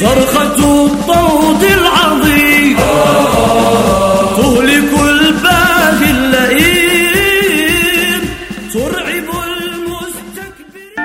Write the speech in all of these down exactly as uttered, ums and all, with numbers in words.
صرخة الطود العظيم تهلك الباغي اللئيم ترعب المستكبرين.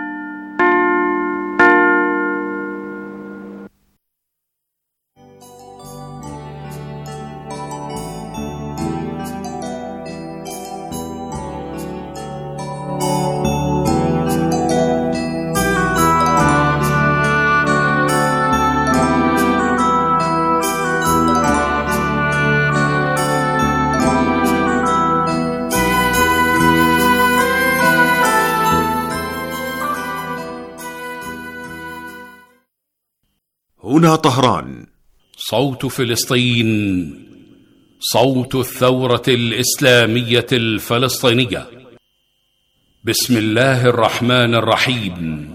هنا طهران. صوت فلسطين، صوت الثورة الإسلامية الفلسطينية. بسم الله الرحمن الرحيم.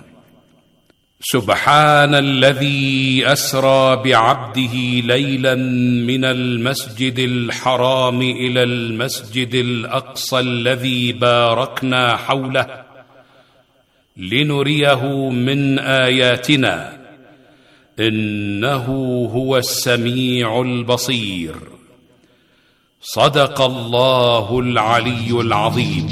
سبحان الذي أسرى بعبده ليلا من المسجد الحرام إلى المسجد الأقصى الذي باركنا حوله لنريه من آياتنا إنه هو السميع البصير. صدق الله العلي العظيم.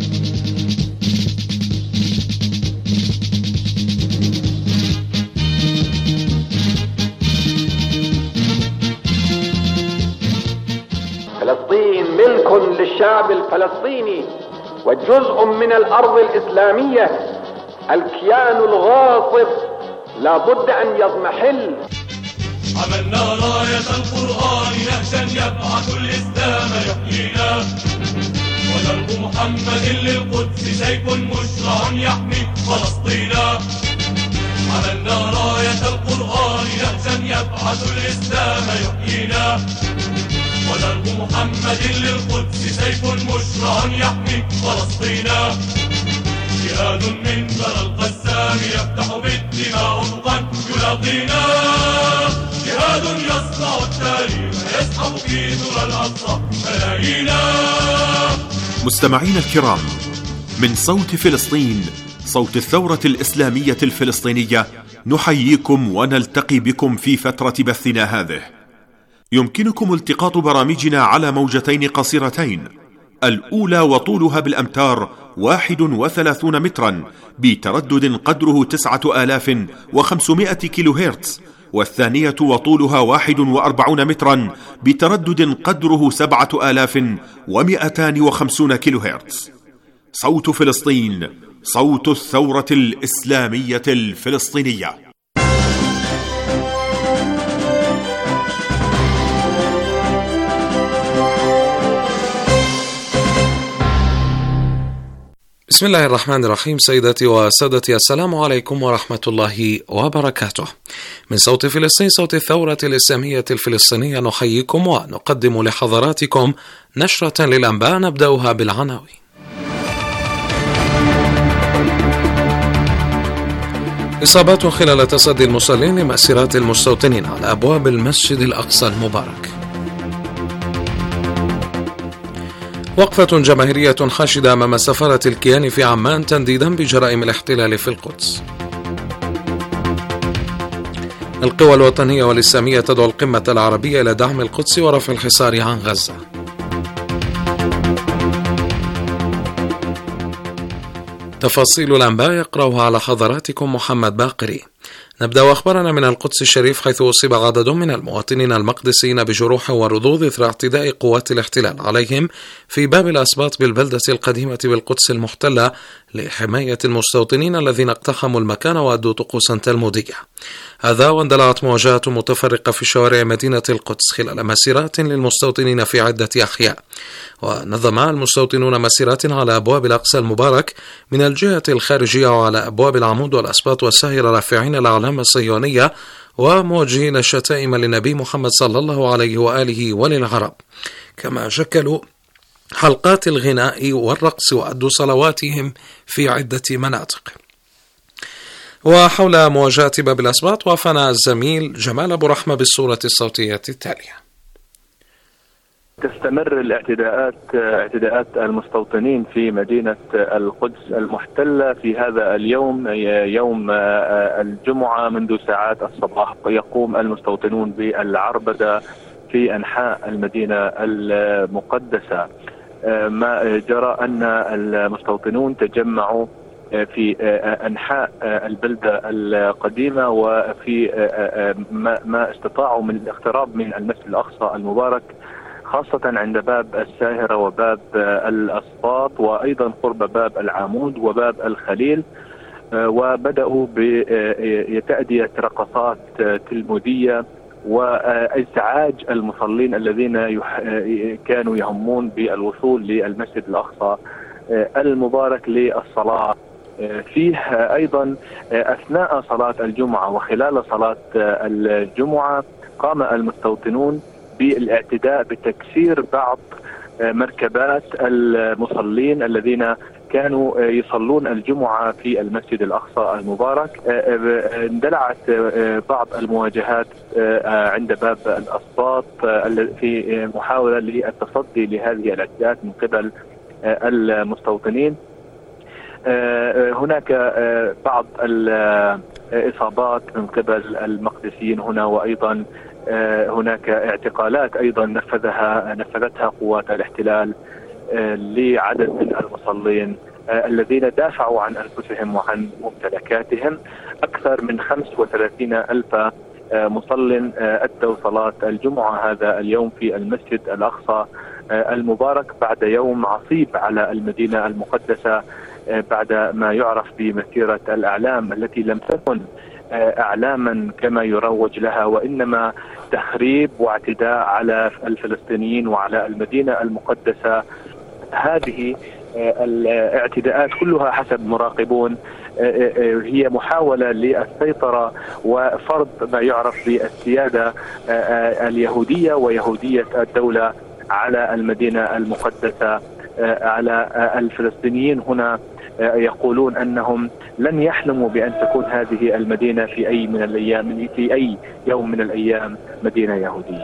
فلسطين ملك للشعب الفلسطيني وجزء من الأرض الإسلامية. الكيان الغاصب لا بد أن يضمحل. عملنا راية القرآن نهجا يبعث الإسلام يحيينا، ودرب محمد للقدس سيف مشرع يحمي فلسطينا. عملنا راية القرآن نهجا يبعث الإسلام يحيينا، ودرب محمد للقدس سيف مشرع يحمي فلسطينا. جهاد من ثرى القسام يفتح بالدماء افقا يلاقينا، جهاد يصنع التاريخ يسحب في ثرى الاقصى ملايينا. مستمعينا الكرام، من صوت فلسطين، صوت الثورة الإسلامية الفلسطينية، نحييكم ونلتقي بكم في فترة بثنا هذه. يمكنكم التقاط برامجنا على موجتين قصيرتين، الأولى وطولها بالأمتار واحد وثلاثون مترا بتردد قدره تسعة آلاف وخمسمائة كيلو هرتز، والثانية وطولها واحد وأربعون مترا بتردد قدره سبعة آلاف ومئتان وخمسون كيلو هرتز. صوت فلسطين، صوت الثورة الإسلامية الفلسطينية. بسم الله الرحمن الرحيم. سيداتي وسادتي، السلام عليكم ورحمة الله وبركاته. من صوت فلسطين، صوت الثورة الإسلامية الفلسطينية، نحييكم ونقدم لحضراتكم نشرة للأنباء نبدأها بالعناوين. إصابات خلال تصدي المصلين لمأسرات المستوطنين على أبواب المسجد الأقصى المبارك. وقفة جماهيرية حاشدة أمام سفارة الكيان في عمان تنديدا بجرائم الاحتلال في القدس. القوى الوطنية والإسلامية تدعو القمة العربية إلى دعم القدس ورفع الحصار عن غزة. تفاصيل الأنباء يقرأها على حضراتكم محمد باقري. نبدأ أخبارنا من القدس الشريف، حيث أصيب عدد من المواطنين المقدسيين بجروح ورضوض إثر اعتداء قوات الاحتلال عليهم في باب الأسباط بالبلدة القديمة بالقدس المحتلة لحماية المستوطنين الذين اقتحموا المكان وأدوا طقوسا تلمودية. هذا واندلعت مواجهات متفرقة في شوارع مدينة القدس خلال مسيرات للمستوطنين في عدة أحياء. ونظم المستوطنون مسيرات على أبواب الأقصى المبارك من الجهة الخارجية وعلى أبواب العمود والأسباط والساهرة، رافعين الأعلام الصهيونية وموجهين الشتائم للنبي محمد صلى الله عليه وآله وللعرب، كما شكلوا حلقات الغناء والرقص وأدوا صلواتهم في عدة مناطق. وحول مواجهة باب الأسباط وافنا الزميل جمال أبو رحمة بالصورة الصوتية التالية. تستمر الاعتداءات اعتداءات المستوطنين في مدينة القدس المحتلة في هذا اليوم، يوم الجمعة. منذ ساعات الصباح يقوم المستوطنون بالعربدة في أنحاء المدينة المقدسة. ما جرى أن المستوطنون تجمعوا في أنحاء البلدة القديمة، وفي ما استطاعوا من الاقتراب من المسجد الأقصى المبارك، خاصة عند باب الساهرة وباب الأسباط، وأيضا قرب باب العامود وباب الخليل، وبدأوا بتأدية رقصات تلمودية وإزعاج المصلين الذين كانوا يهمون بالوصول للمسجد الأقصى المبارك للصلاة فيه. أيضا أثناء صلاة الجمعة وخلال صلاة الجمعة قام المستوطنون بالاعتداء بتكسير بعض مركبات المصلين الذين كانوا يصلون الجمعة في المسجد الأقصى المبارك. اندلعت بعض المواجهات عند باب الأسباط في محاولة للتصدي لهذه الاعتداءات من قبل المستوطنين. هناك بعض الإصابات من قبل المقدسيين هنا، وأيضا هناك اعتقالات أيضا نفذها نفذتها قوات الاحتلال لعدد من المصلين الذين دافعوا عن أنفسهم وعن ممتلكاتهم. أكثر من خمسة وثلاثين ألف مصل أدوا صلاة الجمعة هذا اليوم في المسجد الأقصى المبارك بعد يوم عصيب على المدينة المقدسة، بعد ما يعرف بمسيرة الأعلام التي لم تكن أعلاما كما يروج لها، وإنما تخريب واعتداء على الفلسطينيين وعلى المدينة المقدسة. هذه الاعتداءات كلها حسب مراقبون هي محاولة للسيطرة وفرض ما يعرف بالسيادة اليهودية ويهودية الدولة على المدينة المقدسة. على الفلسطينيين هنا يقولون أنهم لن يحلموا بأن تكون هذه المدينة في أي من الأيام في أي يوم من الأيام مدينة يهودية.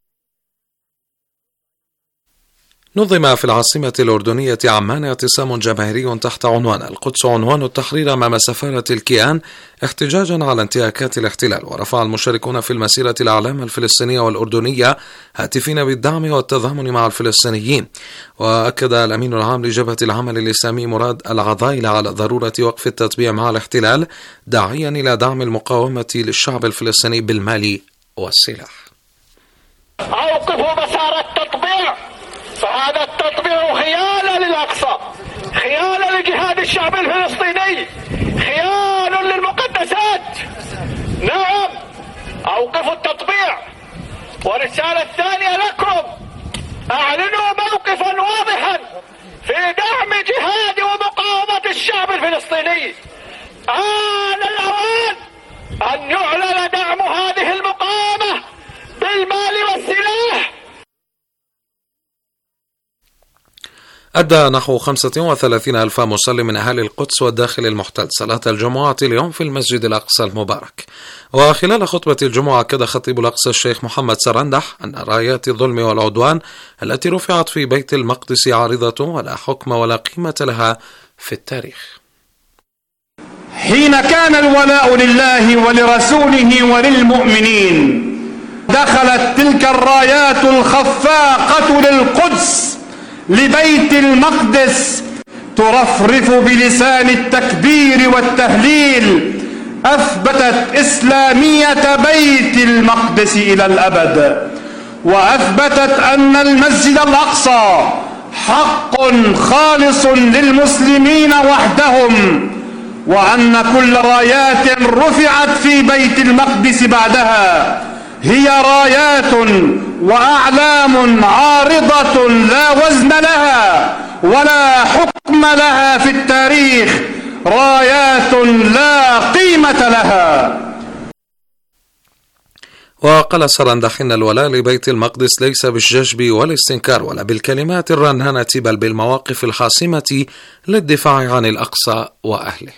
نظم في العاصمة الأردنية عمان اعتصام جماهيري تحت عنوان القدس عنوان التحرير أمام سفارة الكيان احتجاجا على انتهاكات الاحتلال. ورفع المشاركون في المسيرة الأعلام الفلسطينية والأردنية هاتفين بالدعم والتضامن مع الفلسطينيين. وأكد الأمين العام لجبهة العمل الإسلامي مراد العضايل على ضرورة وقف التطبيع مع الاحتلال، داعيا إلى دعم المقاومة للشعب الفلسطيني بالمال والسلاح. أوقفوا مسار التطبيع، فهذا التطبيع خيانة للأقصى، خيانة لجهاد الشعب الفلسطيني، خيانة للمقدسات. نعم، أوقفوا التطبيع. والرسالة الثانية لكم، أعلنوا موقفا واضحا في دعم جهاد ومقاومة الشعب الفلسطيني. آن الأوان أن يعلن دعم هذه المقاومة بالمال والسلاح. أدى نحو خمسة وثلاثين ألف مصلي من أهالي القدس والداخل المحتل صلاة الجمعة اليوم في المسجد الأقصى المبارك. وخلال خطبة الجمعة أكد خطيب الأقصى الشيخ محمد سرندح أن رايات الظلم والعدوان التي رفعت في بيت المقدس عارضة ولا حكم ولا قيمة لها في التاريخ. حين كان الولاء لله ولرسوله وللمؤمنين دخلت تلك الرايات الخفاقة للقدس لبيت المقدس ترفرف بلسان التكبير والتهليل، أثبتت إسلامية بيت المقدس إلى الأبد، وأثبتت أن المسجد الأقصى حق خالص للمسلمين وحدهم، وأن كل رايات رفعت في بيت المقدس بعدها هي رايات وأعلام عارضة لا وزن لها ولا حكم لها في التاريخ، رايات لا قيمة لها. وقال سرندح إن الولاء لبيت المقدس ليس بالجشب والاستنكار ولا بالكلمات الرنانة، بل بالمواقف الحاسمة للدفاع عن الأقصى وأهله.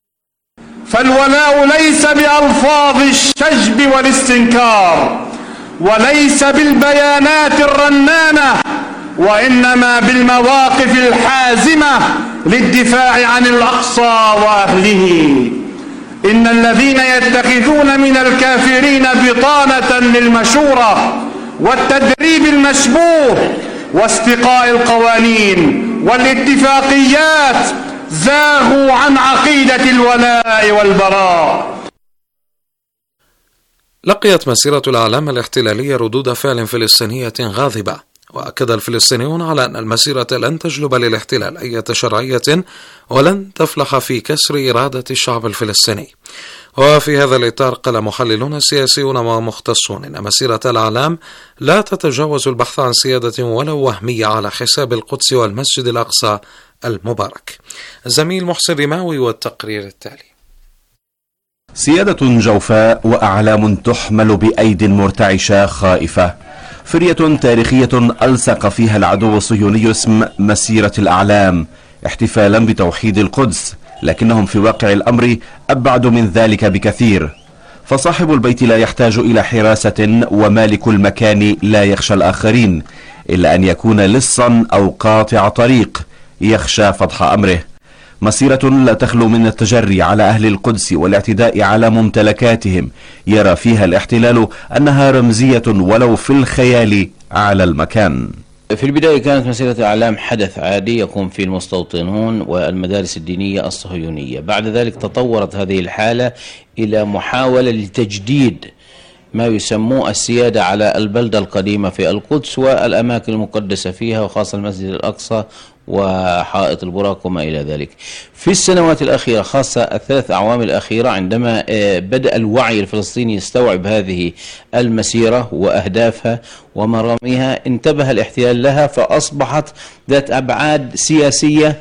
فالولاء ليس بألفاظ الشجب والاستنكار، وليس بالبيانات الرنانة، وإنما بالمواقف الحازمة للدفاع عن الأقصى وأهله. إن الذين يتخذون من الكافرين بطانة للمشورة والتدريب المشبوه واستقاء القوانين والاتفاقيات زاغوا عن عقيدة الولاء والبراء. لقيت مسيرة الأعلام الاحتلالية ردود فعل فلسطينية غاضبة، وأكد الفلسطينيون على أن المسيرة لن تجلب للاحتلال أي شرعية ولن تفلح في كسر إرادة الشعب الفلسطيني. وفي هذا الإطار قال محللون سياسيون ومختصون إن مسيرة الأعلام لا تتجاوز البحث عن سيادة ولو وهمية على حساب القدس والمسجد الأقصى المبارك. الزميل محسن رماوي والتقرير التالي. سيادة جوفاء وأعلام تحمل بأيد مرتعشة خائفة، فرية تاريخية ألصق فيها العدو الصهيوني اسم مسيرة الأعلام احتفالا بتوحيد القدس، لكنهم في واقع الأمر أبعد من ذلك بكثير. فصاحب البيت لا يحتاج إلى حراسة، ومالك المكان لا يخشى الآخرين، إلا أن يكون لصا أو قاطع طريق يخشى فضح أمره. مسيرة لا تخلو من التجري على أهل القدس والاعتداء على ممتلكاتهم، يرى فيها الاحتلال أنها رمزية ولو في الخيال على المكان. في البداية كانت مسيرة أعلام حدث عادي يقوم فيه المستوطنون والمدارس الدينية الصهيونية. بعد ذلك تطورت هذه الحالة إلى محاولة لتجديد ما يسموه السيادة على البلدة القديمة في القدس والأماكن المقدسة فيها، وخاصة المسجد الأقصى وحائط البراق وما إلى ذلك. في السنوات الأخيرة، خاصة الثلاث أعوام الأخيرة، عندما بدأ الوعي الفلسطيني يستوعب هذه المسيرة وأهدافها ومراميها، انتبه الاحتلال لها، فأصبحت ذات أبعاد سياسية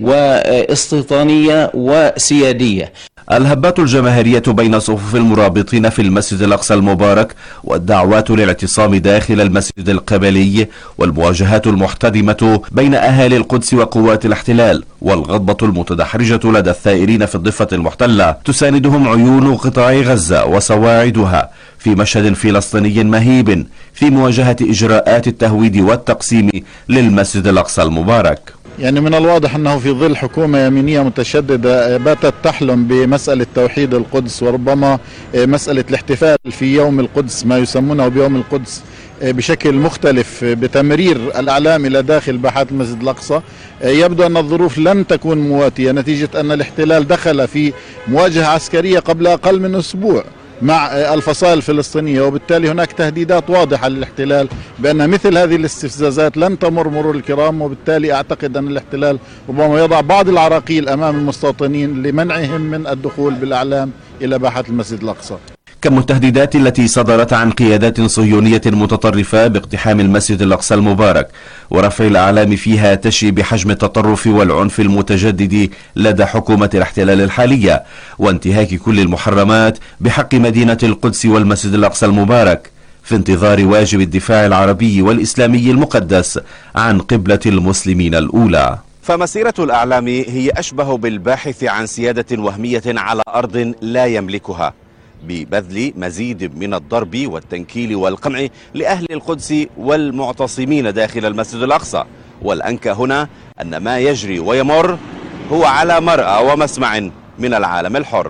واستيطانية وسيادية. الهبات الجماهيرية بين صفوف المرابطين في المسجد الأقصى المبارك، والدعوات للاعتصام داخل المسجد القبلي، والمواجهات المحتدمة بين أهالي القدس وقوات الاحتلال، والغضبة المتدحرجة لدى الثائرين في الضفة المحتلة، تساندهم عيون قطاع غزة وسواعدها في مشهد فلسطيني مهيب في مواجهة إجراءات التهويد والتقسيم للمسجد الأقصى المبارك. يعني من الواضح أنه في ظل حكومة يمينية متشددة باتت تحلم بمسألة توحيد القدس، وربما مسألة الاحتفال في يوم القدس، ما يسمونه بيوم القدس، بشكل مختلف بتمرير الأعلام إلى داخل باحات المسجد الأقصى. يبدو أن الظروف لن تكون مواتية، نتيجة أن الاحتلال دخل في مواجهة عسكرية قبل أقل من أسبوع مع الفصائل الفلسطينية، وبالتالي هناك تهديدات واضحة للاحتلال بأن مثل هذه الاستفزازات لن تمر مرور الكرام، وبالتالي أعتقد أن الاحتلال ربما يضع بعض العراقيل أمام المستوطنين لمنعهم من الدخول بالأعلام إلى باحات المسجد الأقصى. كم التهديدات التي صدرت عن قيادات صهيونية متطرفة باقتحام المسجد الأقصى المبارك ورفع الأعلام فيها تشي بحجم التطرف والعنف المتجدد لدى حكومة الاحتلال الحالية، وانتهاك كل المحرمات بحق مدينة القدس والمسجد الأقصى المبارك، في انتظار واجب الدفاع العربي والإسلامي المقدس عن قبلة المسلمين الأولى. فمسيرة الأعلام هي أشبه بالباحث عن سيادة وهمية على أرض لا يملكها، ببذل مزيد من الضرب والتنكيل والقمع لأهل القدس والمعتصمين داخل المسجد الأقصى. والأنكى هنا أن ما يجري ويمر هو على مرأى ومسمع من العالم الحر.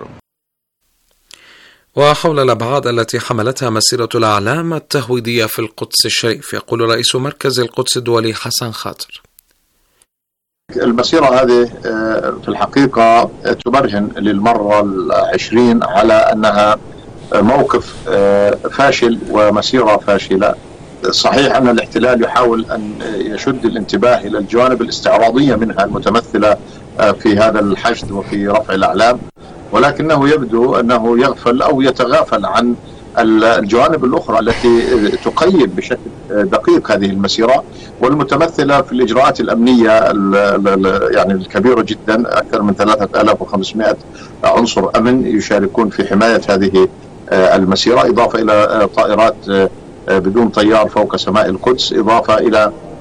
وحول الأبعاد التي حملتها مسيرة الأعلام التهويدية في القدس الشريف، يقول رئيس مركز القدس الدولي حسن خاطر: المسيرة هذه في الحقيقة تبرهن للمرة العشرين على أنها موقف فاشل ومسيرة فاشلة. صحيح أن الاحتلال يحاول أن يشد الانتباه إلى الجوانب الاستعراضية منها المتمثلة في هذا الحشد وفي رفع الأعلام، ولكنه يبدو أنه يغفل أو يتغافل عن الجوانب الأخرى التي تقيد بشكل دقيق هذه المسيرة، والمتمثلة في الإجراءات الأمنية يعني الكبيرة جدا. أكثر من ثلاثة آلاف وخمسمائة عنصر أمن يشاركون في حماية هذه المسيرة، إضافة إلى طائرات بدون طيار فوق سماء القدس، إضافة إلى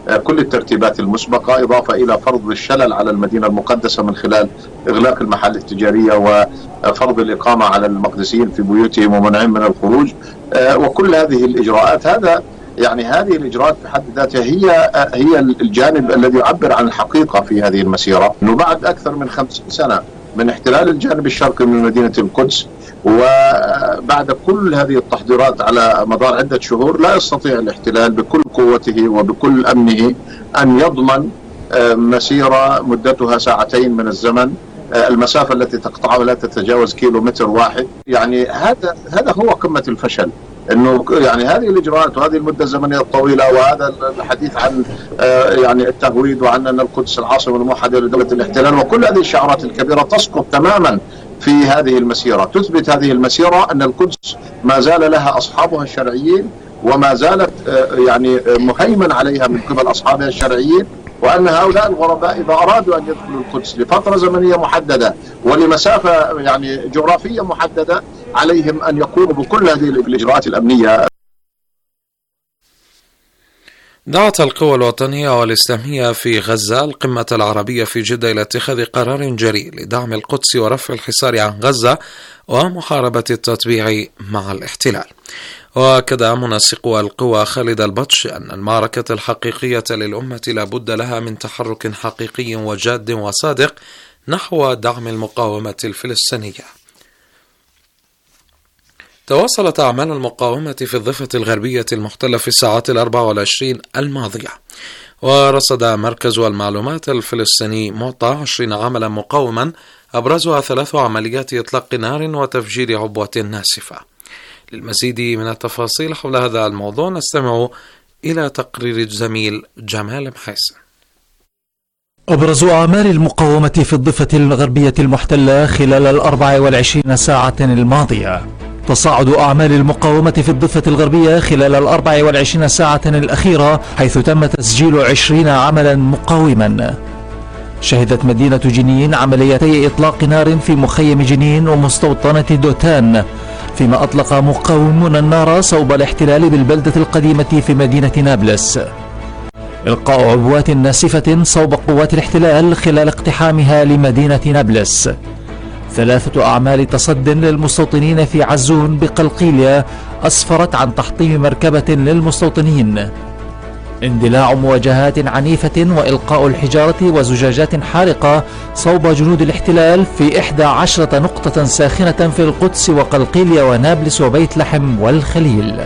كل الترتيبات المسبقة، إضافة إلى فرض الشلل على المدينة المقدسة من خلال إغلاق المحال التجارية وفرض الإقامة على المقدسيين في بيوتهم ومنعهم من الخروج، وكل هذه الإجراءات. هذا يعني هذه الإجراءات في حد ذاتها هي هي الجانب الذي يعبر عن الحقيقة في هذه المسيرة، أنه بعد أكثر من خمسين سنة من احتلال الجانب الشرقي من مدينة القدس، وبعد كل هذه التحضيرات على مدار عدة شهور، لا يستطيع الاحتلال بكل قوته وبكل أمنه أن يضمن مسيرة مدتها ساعتين من الزمن، المسافة التي تقطعها لا تتجاوز كيلو متر واحد. يعني هذا هذا هو قمة الفشل، انه يعني هذه الاجراءات وهذه المده الزمنيه الطويله، وهذا الحديث عن يعني التهويد وعن ان القدس العاصمه الموحده لدوله الاحتلال، وكل هذه الشعارات الكبيره تسقط تماما في هذه المسيره. تثبت هذه المسيره ان القدس ما زال لها اصحابها الشرعيين، وما زالت يعني مهيمن عليها من قبل اصحابها الشرعيين، وأن هؤلاء الغرباء إذا أرادوا أن يدخلوا القدس لفترة زمنية محددة ولمسافة يعني جغرافية محددة، عليهم أن يقوموا بكل هذه الإجراءات الأمنية. دعت القوى الوطنية والإسلامية في غزة القمة العربية في جدة إلى اتخاذ قرار جريء لدعم القدس ورفع الحصار عن غزة ومحاربة التطبيع مع الاحتلال. وكذا منسق القوى خالد البطش أن المعركة الحقيقية للأمة لابد لها من تحرك حقيقي وجاد وصادق نحو دعم المقاومة الفلسطينية. تواصلت أعمال المقاومة في الضفة الغربية المحتلة في الساعات الأربع والعشرين الماضية، ورصد مركز المعلومات الفلسطيني معطى عشرين عملا مقاوما أبرزها ثلاث عمليات إطلاق نار وتفجير عبوة ناسفة. للمزيد من التفاصيل حول هذا الموضوع نستمع إلى تقرير الزميل جمال محسن. أبرز أعمال المقاومة في الضفة الغربية المحتلة خلال الأربع والعشرين ساعة الماضية. تصاعد أعمال المقاومة في الضفة الغربية خلال الأربع والعشرين ساعة الأخيرة، حيث تم تسجيل عشرين عملا مقاوما. شهدت مدينة جنين عمليتي إطلاق نار في مخيم جنين ومستوطنة دوتان، فيما أطلق مقاومون النار صوب الاحتلال بالبلدة القديمة في مدينة نابلس. إلقاء عبوات ناسفة صوب قوات الاحتلال خلال اقتحامها لمدينة نابلس. ثلاثة أعمال تصد للمستوطنين في عزون بقلقيلية أسفرت عن تحطيم مركبة للمستوطنين. اندلاع مواجهات عنيفة وإلقاء الحجارة وزجاجات حارقة صوب جنود الاحتلال في إحدى عشرة نقطة ساخنة في القدس وقلقيلية ونابلس وبيت لحم والخليل.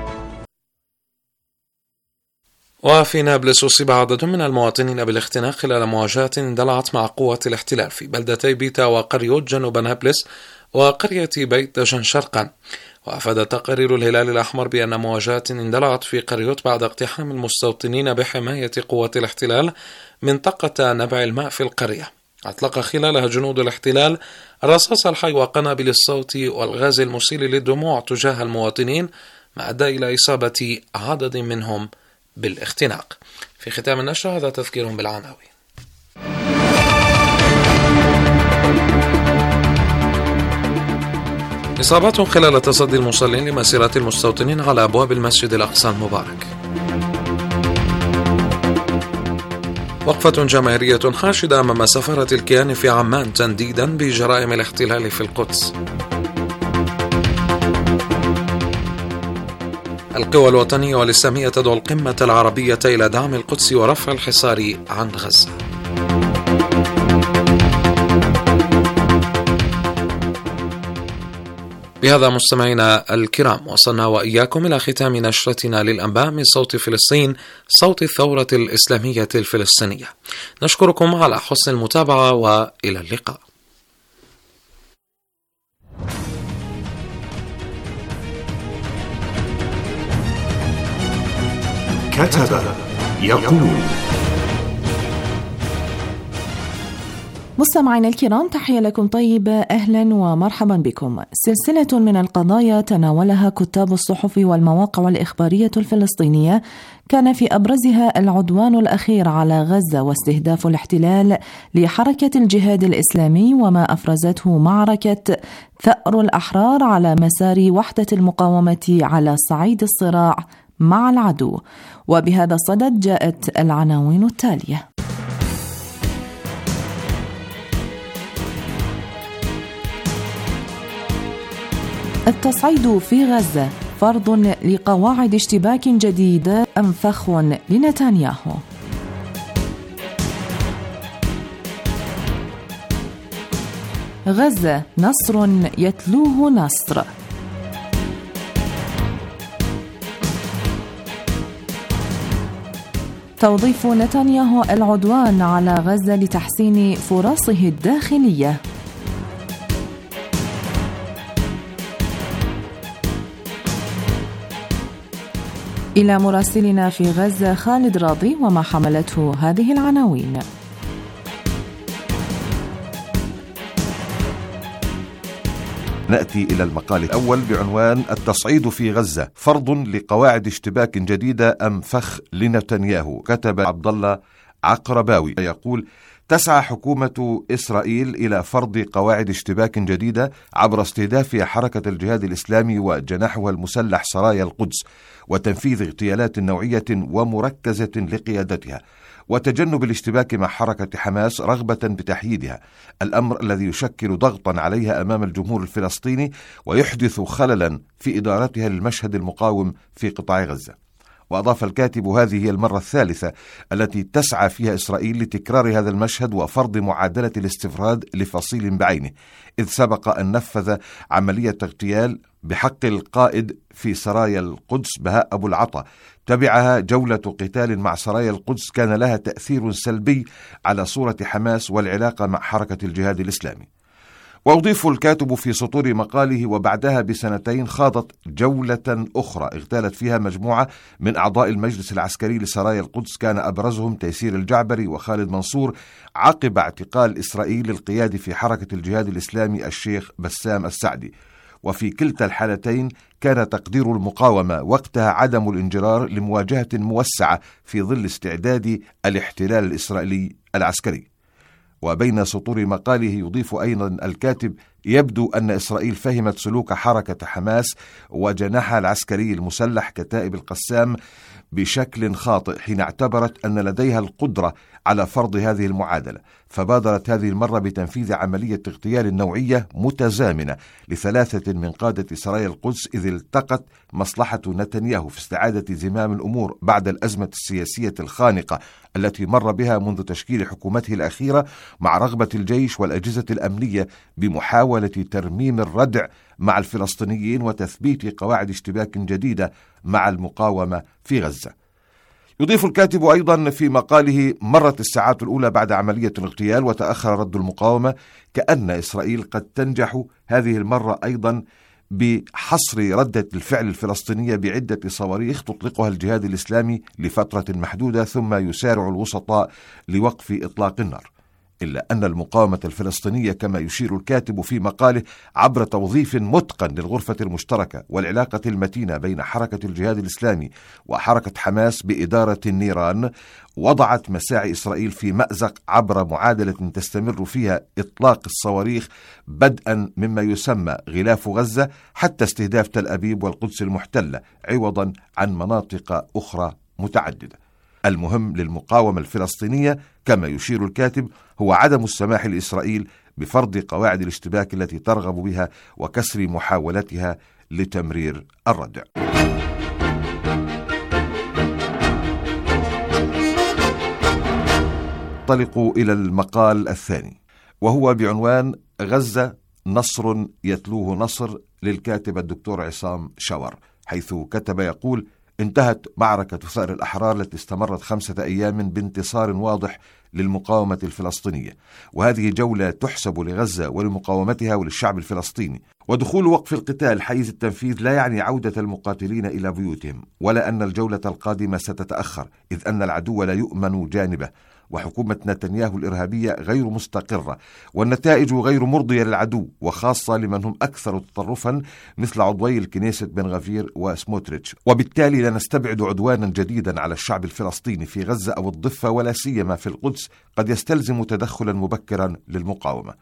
وفي نابلس أصيب عدد من المواطنين بالاختناق خلال مواجهة اندلعت مع قوات الاحتلال في بلدتي بيتا وقريوت جنوب نابلس وقرية بيت دجن شرقا. وأفاد تقارير الهلال الأحمر بأن مواجهات اندلعت في قريوت بعد اقتحام المستوطنين بحماية قوات الاحتلال منطقة نبع الماء في القرية. أطلق خلالها جنود الاحتلال رصاص الحي وقنابل الصوت والغاز المسيل للدموع تجاه المواطنين، ما أدى إلى إصابة عدد منهم بالاختناق. في ختام النشرة هذا تذكير بالعناوين. إصابات خلال تصدي المصلين لمسيرات المستوطنين على أبواب المسجد الأقصى المبارك. وقفة جماهيرية حاشدة أمام سفارة الكيان في عمان تنديدا بجرائم الاحتلال في القدس. القوى الوطنية والإسلامية تدعو القمة العربية إلى دعم القدس ورفع الحصار عن غزة. بهذا مستمعينا الكرام وصلنا وإياكم إلى ختام نشرتنا للأنباء من صوت فلسطين، صوت الثورة الإسلامية الفلسطينية. نشكركم على حسن المتابعة وإلى اللقاء. كتب يقول. مستمعينا الكرام، تحية لكم طيبة، أهلا ومرحبا بكم. سلسلة من القضايا تناولها كتاب الصحف والمواقع الإخبارية الفلسطينية كان في أبرزها العدوان الأخير على غزة واستهداف الاحتلال لحركة الجهاد الإسلامي وما أفرزته معركة ثأر الأحرار على مسار وحدة المقاومة على صعيد الصراع مع العدو. وبهذا الصدد جاءت العناوين التالية: التصعيد في غزة فرض لقواعد اشتباك جديدة أم فخ لنتنياهو؟ غزة نصر يتلوه نصر. توظيف نتنياهو العدوان على غزة لتحسين فرصه الداخلية. إلى مراسلنا في غزة خالد راضي وما حملته هذه العناوين. نأتي إلى المقال الأول بعنوان التصعيد في غزة فرض لقواعد اشتباك جديدة أم فخ لنتنياهو. كتب عبد الله عقرباوي يقول: تسعى حكومة إسرائيل إلى فرض قواعد اشتباك جديدة عبر استهداف حركة الجهاد الإسلامي وجناحها المسلح سرايا القدس، وتنفيذ اغتيالات نوعية ومركزة لقيادتها، وتجنب الاشتباك مع حركة حماس رغبة بتحييدها، الأمر الذي يشكل ضغطا عليها أمام الجمهور الفلسطيني ويحدث خللا في إدارتها للمشهد المقاوم في قطاع غزة. وأضاف الكاتب: هذه هي المرة الثالثة التي تسعى فيها إسرائيل لتكرار هذا المشهد وفرض معادلة الاستفراد لفصيل بعينه، إذ سبق أن نفذ عملية اغتيال بحق القائد في سرايا القدس بهاء أبو العطا، تبعها جولة قتال مع سرايا القدس كان لها تأثير سلبي على صورة حماس والعلاقة مع حركة الجهاد الإسلامي. وأضيف الكاتب في سطور مقاله: وبعدها بسنتين خاضت جولة أخرى اغتالت فيها مجموعة من أعضاء المجلس العسكري لسرايا القدس، كان أبرزهم تيسير الجعبري وخالد منصور، عقب اعتقال إسرائيل القيادي في حركة الجهاد الإسلامي الشيخ بسام السعدي. وفي كلتا الحالتين كان تقدير المقاومة وقتها عدم الانجرار لمواجهة موسعة في ظل استعداد الاحتلال الإسرائيلي العسكري. وبين سطور مقاله يضيف أيضا الكاتب: يبدو أن إسرائيل فهمت سلوك حركة حماس وجناحها العسكري المسلح كتائب القسام بشكل خاطئ حين اعتبرت أن لديها القدرة على فرض هذه المعادلة، فبادرت هذه المرة بتنفيذ عملية اغتيال نوعية متزامنة لثلاثة من قادة سرايا القدس، إذ التقت مصلحة نتنياهو في استعادة زمام الأمور بعد الأزمة السياسية الخانقة التي مر بها منذ تشكيل حكومته الأخيرة، مع رغبة الجيش والأجهزة الأمنية بمحاولة ترميم الردع مع الفلسطينيين وتثبيت قواعد اشتباك جديدة مع المقاومة في غزة. يضيف الكاتب أيضا في مقاله: مرت الساعات الأولى بعد عملية الاغتيال وتأخر رد المقاومة، كأن إسرائيل قد تنجح هذه المرة أيضا بحصر ردة الفعل الفلسطينية بعدة صواريخ تطلقها الجهاد الإسلامي لفترة محدودة ثم يسارع الوسطاء لوقف إطلاق النار. إلا أن المقاومة الفلسطينية كما يشير الكاتب في مقاله عبر توظيف متقن للغرفة المشتركة والعلاقة المتينة بين حركة الجهاد الإسلامي وحركة حماس بإدارة النيران، وضعت مساعي إسرائيل في مأزق عبر معادلة تستمر فيها إطلاق الصواريخ بدءا مما يسمى غلاف غزة حتى استهداف تل أبيب والقدس المحتلة، عوضا عن مناطق أخرى متعددة. المهم للمقاومة الفلسطينية كما يشير الكاتب هو عدم السماح لإسرائيل بفرض قواعد الاشتباك التي ترغب بها وكسر محاولتها لتمرير الردع. انطلقوا إلى المقال الثاني وهو بعنوان غزة نصر يتلوه نصر للكاتب الدكتور عصام شاور، حيث كتب يقول: انتهت معركة ثأر الأحرار التي استمرت خمسة أيام بانتصار واضح للمقاومة الفلسطينية، وهذه جولة تحسب لغزة ولمقاومتها وللشعب الفلسطيني. ودخول وقف القتال حيز التنفيذ لا يعني عودة المقاتلين إلى بيوتهم، ولا أن الجولة القادمة ستتأخر، إذ أن العدو لا يؤمن جانبه، وحكومة نتنياهو الإرهابية غير مستقرة، والنتائج غير مرضية للعدو، وخاصة لمن هم أكثر تطرفا مثل عضوي الكنيسة بن غفير وسموتريتش. وبالتالي لا نستبعد عدوانا جديدا على الشعب الفلسطيني في غزة أو الضفة، ولا سيما في القدس، قد يستلزم تدخلا مبكرا للمقاومة.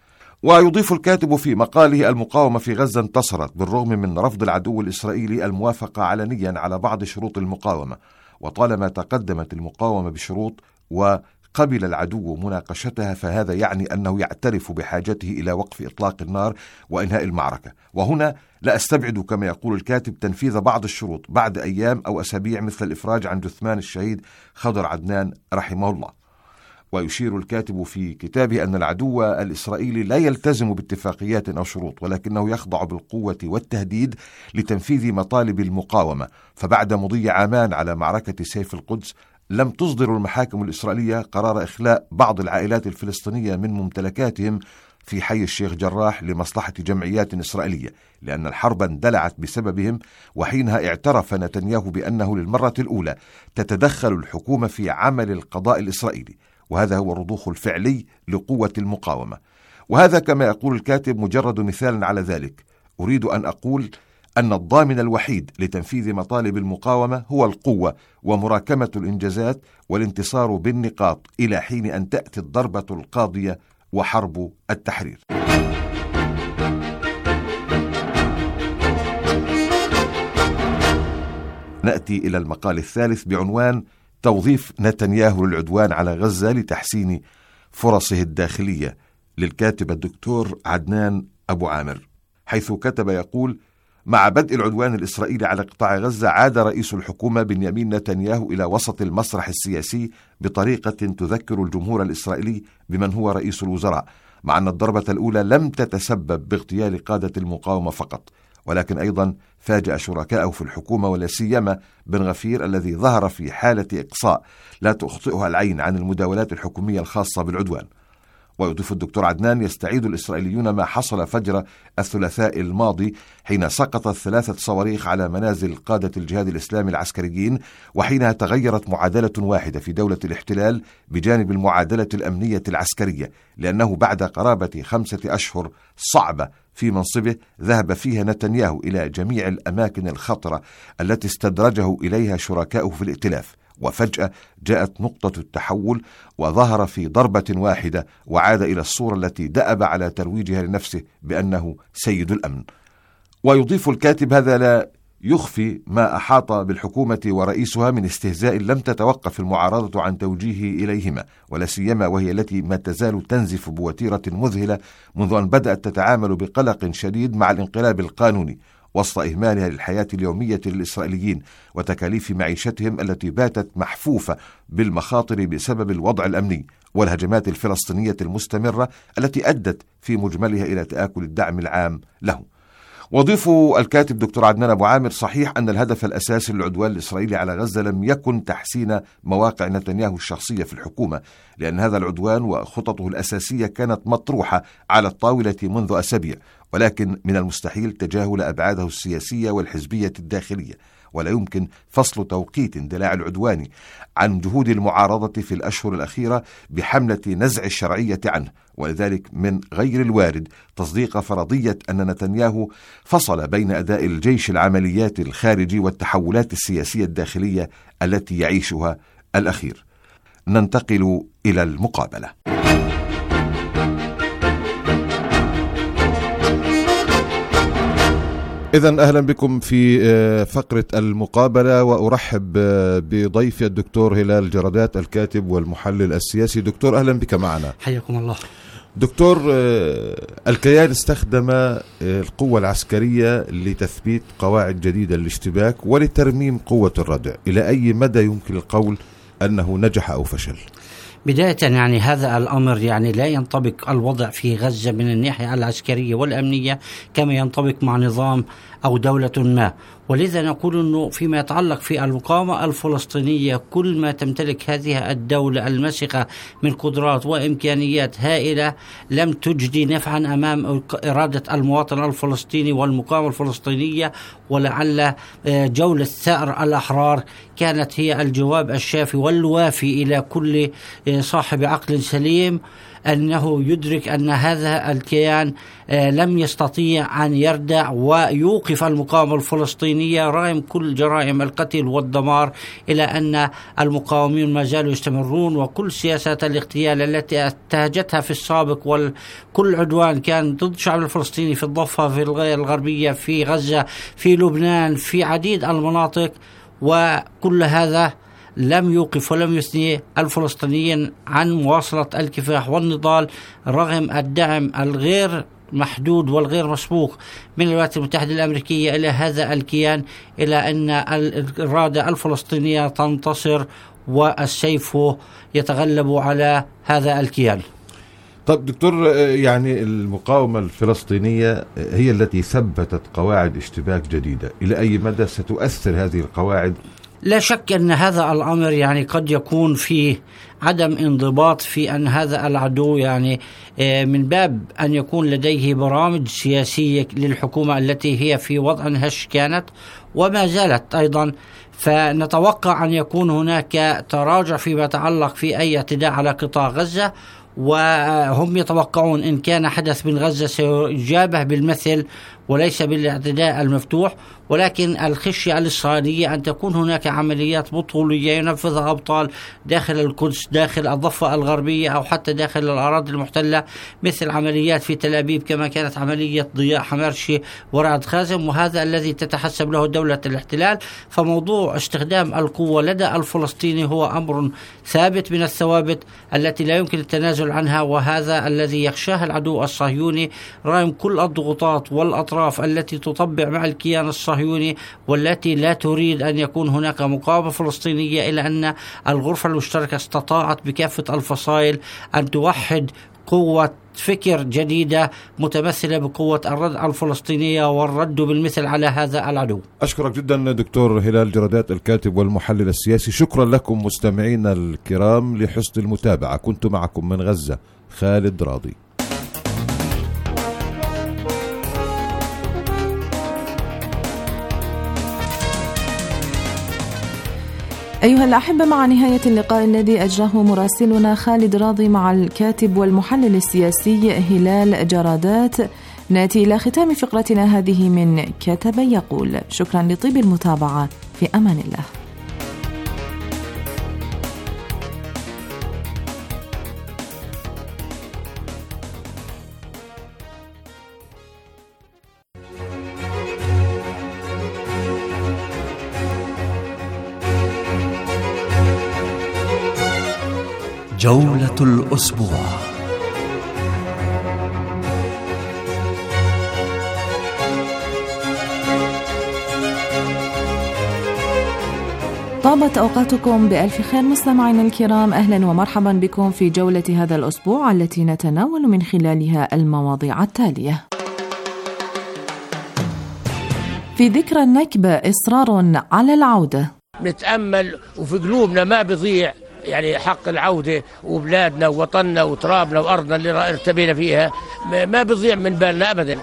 ويضيف الكاتب في مقاله: المقاومة في غزة انتصرت بالرغم من رفض العدو الإسرائيلي الموافقة علنيا على بعض شروط المقاومة، وطالما تقدمت المقاومة بشروط وقبل العدو مناقشتها فهذا يعني أنه يعترف بحاجته إلى وقف إطلاق النار وإنهاء المعركة. وهنا لا أستبعد كما يقول الكاتب تنفيذ بعض الشروط بعد أيام أو أسابيع، مثل الإفراج عن جثمان الشهيد خضر عدنان رحمه الله. ويشير الكاتب في كتابه أن العدو الإسرائيلي لا يلتزم باتفاقيات أو شروط، ولكنه يخضع بالقوة والتهديد لتنفيذ مطالب المقاومة. فبعد مضي عامان على معركة سيف القدس لم تصدر المحاكم الإسرائيلية قرار إخلاء بعض العائلات الفلسطينية من ممتلكاتهم في حي الشيخ جراح لمصلحة جمعيات إسرائيلية، لأن الحرب اندلعت بسببهم. وحينها اعترف نتنياهو بأنه للمرة الأولى تتدخل الحكومة في عمل القضاء الإسرائيلي، وهذا هو الرضوخ الفعلي لقوة المقاومة. وهذا كما يقول الكاتب مجرد مثال على ذلك. أريد أن أقول أن الضامن الوحيد لتنفيذ مطالب المقاومة هو القوة ومراكمة الإنجازات والانتصار بالنقاط إلى حين أن تأتي الضربة القاضية وحرب التحرير. نأتي إلى المقال الثالث بعنوان: توظيف نتنياهو للعدوان على غزة لتحسين فرصه الداخلية، للكاتب الدكتور عدنان أبو عامر، حيث كتب يقول: مع بدء العدوان الإسرائيلي على قطاع غزة عاد رئيس الحكومة بنيامين نتنياهو إلى وسط المسرح السياسي بطريقة تذكر الجمهور الإسرائيلي بمن هو رئيس الوزراء، مع أن الضربة الأولى لم تتسبب باغتيال قادة المقاومة فقط، ولكن أيضا فاجأ شركائه في الحكومة ولا سيما بن غفير الذي ظهر في حالة إقصاء لا تخطئها العين عن المداولات الحكومية الخاصة بالعدوان. ويضيف الدكتور عدنان: يستعيد الإسرائيليون ما حصل فجر الثلاثاء الماضي حين سقطت ثلاثة صواريخ على منازل قادة الجهاد الإسلامي العسكريين، وحينها تغيرت معادلة واحدة في دولة الاحتلال بجانب المعادلة الأمنية العسكرية، لأنه بعد قرابة خمسة أشهر صعبة في منصبه ذهب فيها نتنياهو إلى جميع الأماكن الخطرة التي استدرجه إليها شركائه في الائتلاف، وفجأة جاءت نقطة التحول وظهر في ضربة واحدة وعاد إلى الصورة التي دأب على ترويجها لنفسه بأنه سيد الأمن. ويضيف الكاتب: هذا لا يخفي ما أحاط بالحكومة ورئيسها من استهزاء لم تتوقف المعارضة عن توجيهه إليهما، ولا سيما وهي التي ما تزال تنزف بوتيرة مذهلة منذ أن بدأت تتعامل بقلق شديد مع الانقلاب القانوني، وسط إهمالها للحياة اليومية للإسرائيليين وتكاليف معيشتهم التي باتت محفوفة بالمخاطر بسبب الوضع الأمني والهجمات الفلسطينية المستمرة التي أدت في مجملها إلى تآكل الدعم العام له. وضيف الكاتب دكتور عدنان أبو عامر: صحيح أن الهدف الأساسي للعدوان الإسرائيلي على غزة لم يكن تحسين مواقع نتنياهو الشخصية في الحكومة، لأن هذا العدوان وخططه الأساسية كانت مطروحة على الطاولة منذ أسابيع، ولكن من المستحيل تجاهل أبعاده السياسية والحزبية الداخلية، ولا يمكن فصل توقيت اندلاع العدوان عن جهود المعارضة في الأشهر الأخيرة بحملة نزع الشرعية عنه، ولذلك من غير الوارد تصديق فرضية أن نتنياهو فصل بين أداء الجيش العمليات الخارجي والتحولات السياسية الداخلية التي يعيشها الأخير. ننتقل إلى المقابلة. إذن أهلا بكم في فقرة المقابلة، وأرحب بضيفي الدكتور هلال جردات الكاتب والمحلل السياسي. دكتور أهلا بك معنا. حياكم الله. دكتور، الكيان استخدم القوة العسكرية لتثبيت قواعد جديدة للاشتباك ولترميم قوة الردع، إلى أي مدى يمكن القول أنه نجح أو فشل؟ بداية يعني هذا الأمر يعني لا ينطبق الوضع في غزة من الناحية العسكرية والأمنية كما ينطبق مع نظام أو دولة ما، ولذا نقول أنه فيما يتعلق في المقاومة الفلسطينية كل ما تمتلك هذه الدولة المسخة من قدرات وإمكانيات هائلة لم تجدي نفعا أمام إرادة المواطن الفلسطيني والمقاومة الفلسطينية، ولعل جولة ثأر الأحرار كانت هي الجواب الشافي والوافي إلى كل صاحب عقل سليم أنه يدرك أن هذا الكيان لم يستطيع أن يردع ويوقف المقاومة الفلسطينية رغم كل جرائم القتل والدمار، إلى أن المقاومين ما زالوا يستمرون، وكل سياسات الاغتيال التي انتهجتها في السابق وكل عدوان كان ضد الشعب الفلسطيني في الضفة في الغربية في غزة في لبنان في عديد المناطق، وكل هذا لم يوقف ولم يثني الفلسطينيين عن مواصلة الكفاح والنضال رغم الدعم الغير محدود والغير مسبوق من الولايات المتحدة الأمريكية إلى هذا الكيان، إلى أن الإرادة الفلسطينية تنتصر والسيف يتغلب على هذا الكيان. طب دكتور، يعني المقاومة الفلسطينية هي التي ثبتت قواعد اشتباك جديدة، إلى أي مدى ستؤثر هذه القواعد؟ لا شك أن هذا الأمر يعني قد يكون فيه عدم انضباط في أن هذا العدو يعني من باب أن يكون لديه برامج سياسية للحكومة التي هي في وضع هش كانت وما زالت أيضا، فنتوقع أن يكون هناك تراجع فيما يتعلق في أي اعتداء على قطاع غزة، وهم يتوقعون إن كان حدث من غزة سيجابه بالمثل وليس بالاعتداء المفتوح، ولكن الخشية الإسرائيلية أن تكون هناك عمليات بطولية ينفذها أبطال داخل القدس داخل الضفة الغربية أو حتى داخل الأراضي المحتلة، مثل عمليات في تل أبيب كما كانت عملية ضياء حمرشي ورعد خازم، وهذا الذي تتحسب له دولة الاحتلال. فموضوع استخدام القوة لدى الفلسطيني هو أمر ثابت من الثوابت التي لا يمكن التنازل عنها، وهذا الذي يخشاه العدو الصهيوني رغم كل الضغوطات والأطراف التي تطبع مع الكيان الصهيوني والتي لا تريد أن يكون هناك مقاومة فلسطينية، إلا أن الغرفة المشتركة استطاعت بكافة الفصائل أن توحد قوة فكر جديدة متمثلة بقوة الردع الفلسطينية والرد بالمثل على هذا العدو. أشكرك جدا دكتور هلال جرادات الكاتب والمحلل السياسي. شكرا لكم مستمعينا الكرام لحسن المتابعة. كنت معكم من غزة خالد راضي. أيها الأحبة، مع نهاية اللقاء الذي أجراه مراسلنا خالد راضي مع الكاتب والمحلل السياسي هلال جرادات، نأتي إلى ختام فقرتنا هذه من كتب يقول. شكرا لطيب المتابعة، في أمان الله. جولة الأسبوع. طابت أوقاتكم بألف خير مستمعينا الكرام، أهلا ومرحبا بكم في جولة هذا الأسبوع التي نتناول من خلالها المواضيع التالية. في ذكرى النكبة إصرار على العودة. نتأمل وفي قلوبنا ما بيضيع يعني حق العودة، وبلادنا ووطننا وترابنا وأرضنا اللي ارتبينا فيها ما بيضيع من بالنا أبدا.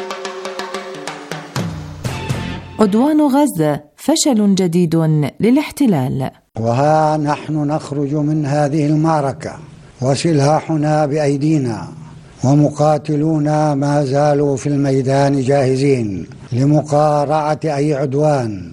عدوان غزة فشل جديد للاحتلال. وها نحن نخرج من هذه المعركة وسلاحنا بأيدينا، ومقاتلونا ما زالوا في الميدان جاهزين لمقارعة أي عدوان.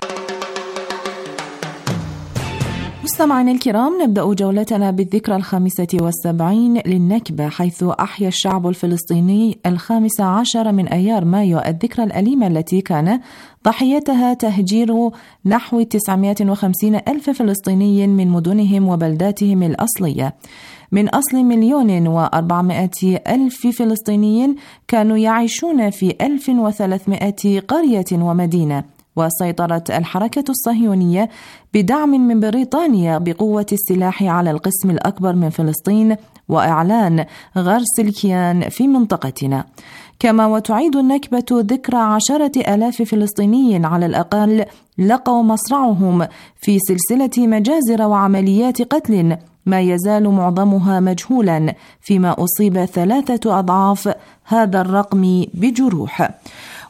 مستمعينا الكرام، نبدأ جولتنا بالذكرى الخامسة والسبعين للنكبة، حيث أحيا الشعب الفلسطيني الخامس عشر من أيار مايو الذكرى الأليمة التي كان ضحيتها تهجير نحو تسعمائة وخمسين ألف فلسطيني من مدنهم وبلداتهم الأصلية. من أصل مليون وأربعمائة ألف فلسطيني كانوا يعيشون في ألف وثلاثمائة قرية ومدينة، وسيطرت الحركة الصهيونية بدعم من بريطانيا بقوة السلاح على القسم الأكبر من فلسطين وإعلان غرس الكيان في منطقتنا. كما وتعيد النكبة ذكرى عشرة ألاف فلسطيني على الأقل لقوا مصرعهم في سلسلة مجازر وعمليات قتل ما يزال معظمها مجهولا، فيما أصيب ثلاثة أضعاف هذا الرقم بجروح.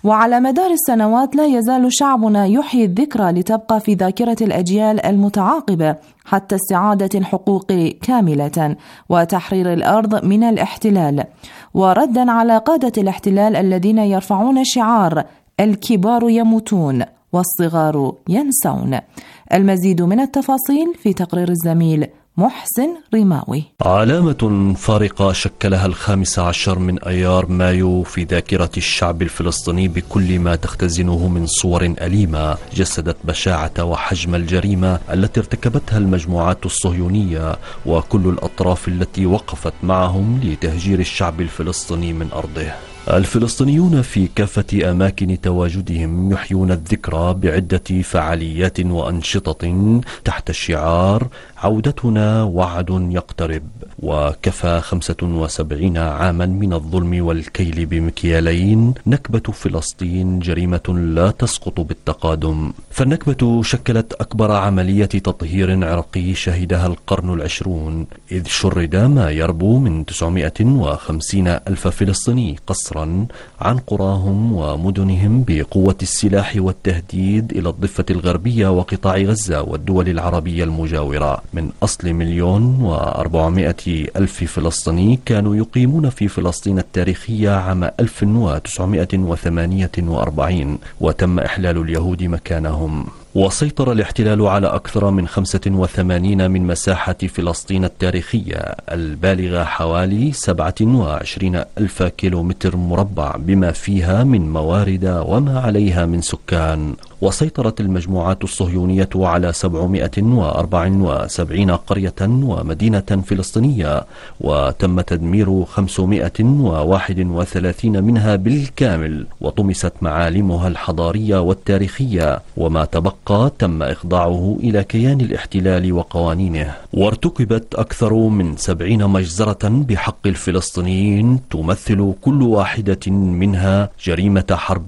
وعلى مدار السنوات لا يزال شعبنا يحيي الذكرى لتبقى في ذاكرة الأجيال المتعاقبة حتى استعادة الحقوق كاملة وتحرير الأرض من الاحتلال، وردا على قادة الاحتلال الذين يرفعون شعار الكبار يموتون والصغار ينسون. المزيد من التفاصيل في تقرير الزميل محسن رماوي. علامة فارقة شكلها الخامس عشر من أيار مايو في ذاكرة الشعب الفلسطيني بكل ما تختزنه من صور أليمة جسدت بشاعة وحجم الجريمة التي ارتكبتها المجموعات الصهيونية وكل الأطراف التي وقفت معهم لتهجير الشعب الفلسطيني من أرضه. الفلسطينيون في كافة أماكن تواجدهم يحيون الذكرى بعدة فعاليات وأنشطة تحت شعار عودتنا وعد يقترب. وكفى خمسة وسبعين عاما من الظلم والكيل بمكيالين، نكبة فلسطين جريمة لا تسقط بالتقادم. فالنكبة شكلت أكبر عملية تطهير عرقي شهدها القرن العشرون، إذ شرد ما يربو من تسعمائة وخمسين ألف فلسطيني قسرا عن قراهم ومدنهم بقوة السلاح والتهديد إلى الضفة الغربية وقطاع غزة والدول العربية المجاورة. من أصل مليون وأربعمائة ألف فلسطيني كانوا يقيمون في فلسطين التاريخية عام ألف وتسعمائة وثمانية وأربعين، وتم إحلال اليهود مكانهم. وسيطر الاحتلال على أكثر من خمسة وثمانين من مساحة فلسطين التاريخية البالغة حوالي سبعة وعشرين ألف كيلومتر مربع، بما فيها من موارد وما عليها من سكان. وسيطرت المجموعات الصهيونية على سبعمائة وأربعة وسبعين قرية ومدينة فلسطينية، وتم تدمير خمسمائة وواحد وثلاثين منها بالكامل، وطمست معالمها الحضارية والتاريخية، وما تبقى تم إخضاعه إلى كيان الاحتلال وقوانينه. وارتكبت أكثر من سبعين مجزرة بحق الفلسطينيين، تمثل كل واحدة منها جريمة حرب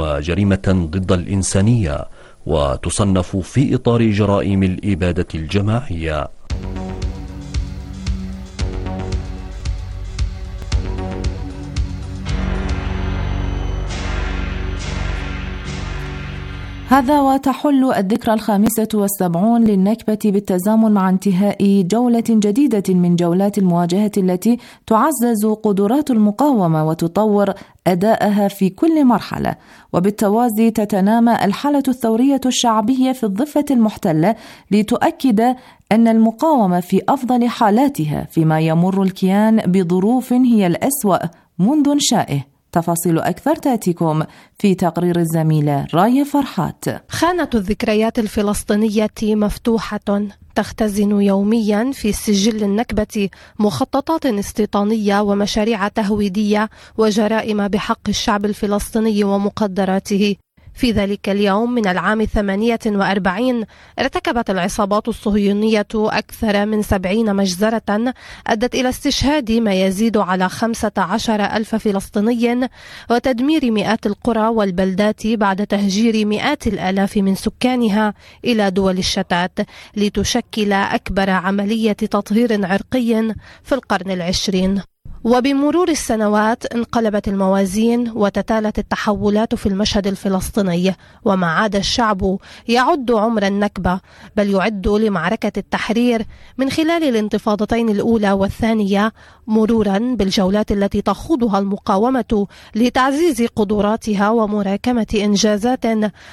وجريمة ضد الإنسانية، وتصنف في إطار جرائم الإبادة الجماعية. هذا وتحل الذكرى الخامسة والسبعون للنكبة بالتزامن مع انتهاء جولة جديدة من جولات المواجهة التي تعزز قدرات المقاومة وتطور أداءها في كل مرحلة، وبالتوازي تتنامى الحالة الثورية الشعبية في الضفة المحتلة لتؤكد أن المقاومة في أفضل حالاتها، فيما يمر الكيان بظروف هي الأسوأ منذ إنشائه. تفاصيل أكثر تأتيكم في تقرير الزميلة راية فرحات. خانة الذكريات الفلسطينية مفتوحة، تختزن يوميا في سجل النكبة مخططات استيطانية ومشاريع تهويدية وجرائم بحق الشعب الفلسطيني ومقدراته. في ذلك اليوم من العام ثمانية وأربعين ارتكبت العصابات الصهيونية أكثر من سبعين مجزرة أدت إلى استشهاد ما يزيد على خمسة عشر ألف فلسطيني وتدمير مئات القرى والبلدات بعد تهجير مئات الآلاف من سكانها إلى دول الشتات، لتشكل أكبر عملية تطهير عرقي في القرن العشرين. وبمرور السنوات انقلبت الموازين وتتالت التحولات في المشهد الفلسطيني، وما عاد الشعب يعد عمر النكبة، بل يعد لمعركة التحرير من خلال الانتفاضتين الأولى والثانية، مرورا بالجولات التي تخوضها المقاومة لتعزيز قدراتها ومراكمة إنجازات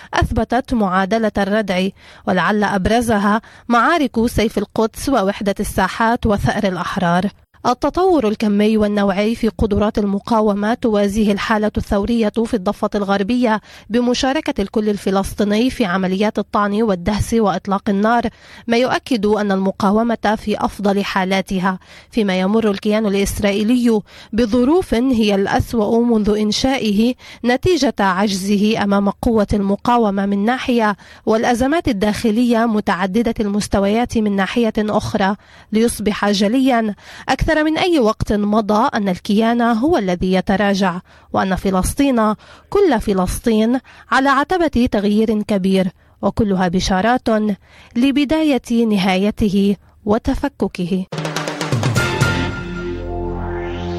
أثبتت معادلة الردع، ولعل أبرزها معارك سيف القدس ووحدة الساحات وثأر الأحرار. التطور الكمي والنوعي في قدرات المقاومة توازيه الحالة الثورية في الضفة الغربية بمشاركة الكل الفلسطيني في عمليات الطعن والدهس وإطلاق النار، ما يؤكد أن المقاومة في أفضل حالاتها، فيما يمر الكيان الإسرائيلي بظروف هي الأسوأ منذ إنشائه نتيجة عجزه أمام قوة المقاومة من ناحية، والأزمات الداخلية متعددة المستويات من ناحية أخرى، ليصبح جليا أكثر من أي وقت مضى أن الكيان هو الذي يتراجع، وأن فلسطين كل فلسطين على عتبة تغيير كبير، وكلها بشارات لبداية نهايته وتفككه.